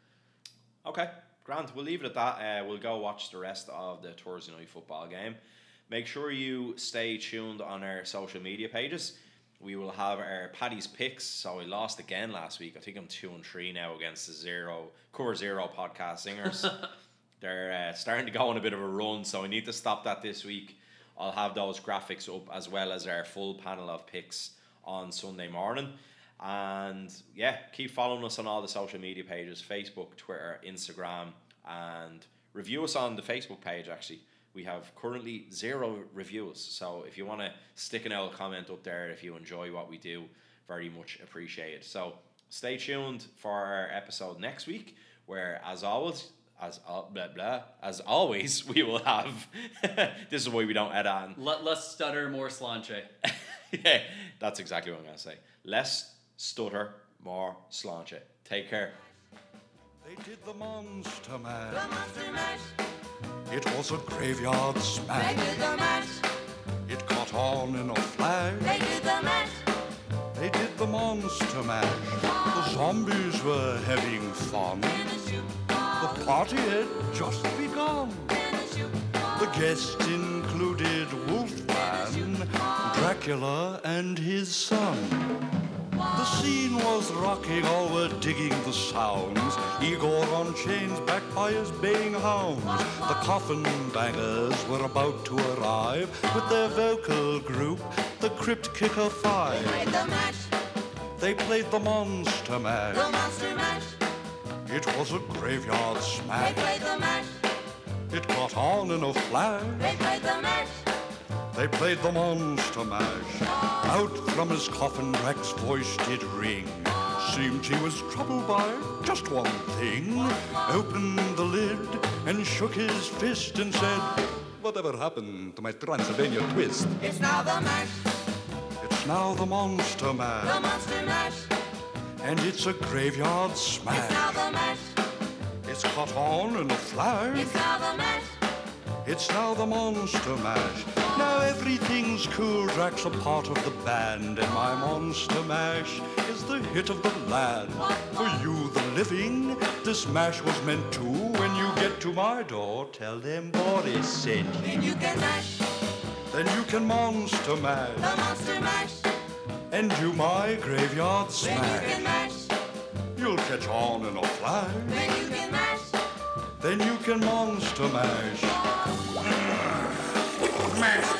Okay, Grant, we'll leave it at that. We'll go watch the rest of the Thursday night football game. Make sure you stay tuned on our social media pages. We will have our Paddy's picks. So we lost again last week. I think I'm 2-3 now against the Cover Zero podcast singers. They're starting to go on a bit of a run, so I need to stop that this week. I'll have those graphics up as well as our full panel of picks on Sunday morning. And yeah, keep following us on all the social media pages, Facebook, Twitter, Instagram, and review us on the Facebook page actually. We have currently 0 reviews, so if you want to stick an old comment up there if you enjoy what we do, very much appreciated. So stay tuned for our episode next week, where as always, we will have this is why we don't edit on. Less stutter, more slanche. Yeah, that's exactly what I'm going to say. Less stutter, more slanche. Take care. They did the Monster Mash. The Monster Mash. It was a graveyard They smash. did the mash. It caught on in a flash. They did the mash. They did the Monster Mash. The zombies were having fun. In a shoe. The party had just begun. In a shoe. The guests included Wolfman, Dracula, and his son. The scene was rocking, all were digging the sounds. Igor on chains, backed by his baying hounds. The coffin bangers were about to arrive with their vocal group, the Crypt Kicker Five. Played the mash. They played the Monster The Mash. Monster Mash. It was a graveyard They smash. played the mash. It caught on in a flash. They played the mash. They played the Monster Mash. Out from his coffin, Drac's voice did ring. Seemed he was troubled by just one thing. Opened the lid and shook his fist and said, "Whatever happened to my Transylvania twist?" It's now the mash. It's now the Monster The Mash. Monster Mash. And it's a graveyard It's smash. now the mash. It's caught on in a flash. It's now the mash. It's now the Monster Mash. Now everything's cool. Drac's a part of the band, and my Monster Mash is the hit of the land. For you, the living, this mash was meant to. When you get to my door, tell them Boris sent you. Then you can mash. Then you can Monster Mash, The Monster Mash. and do my graveyard Then you can smash. mash. You'll catch on in a flash. Then you can mash. Then you can Monster Mash. Mash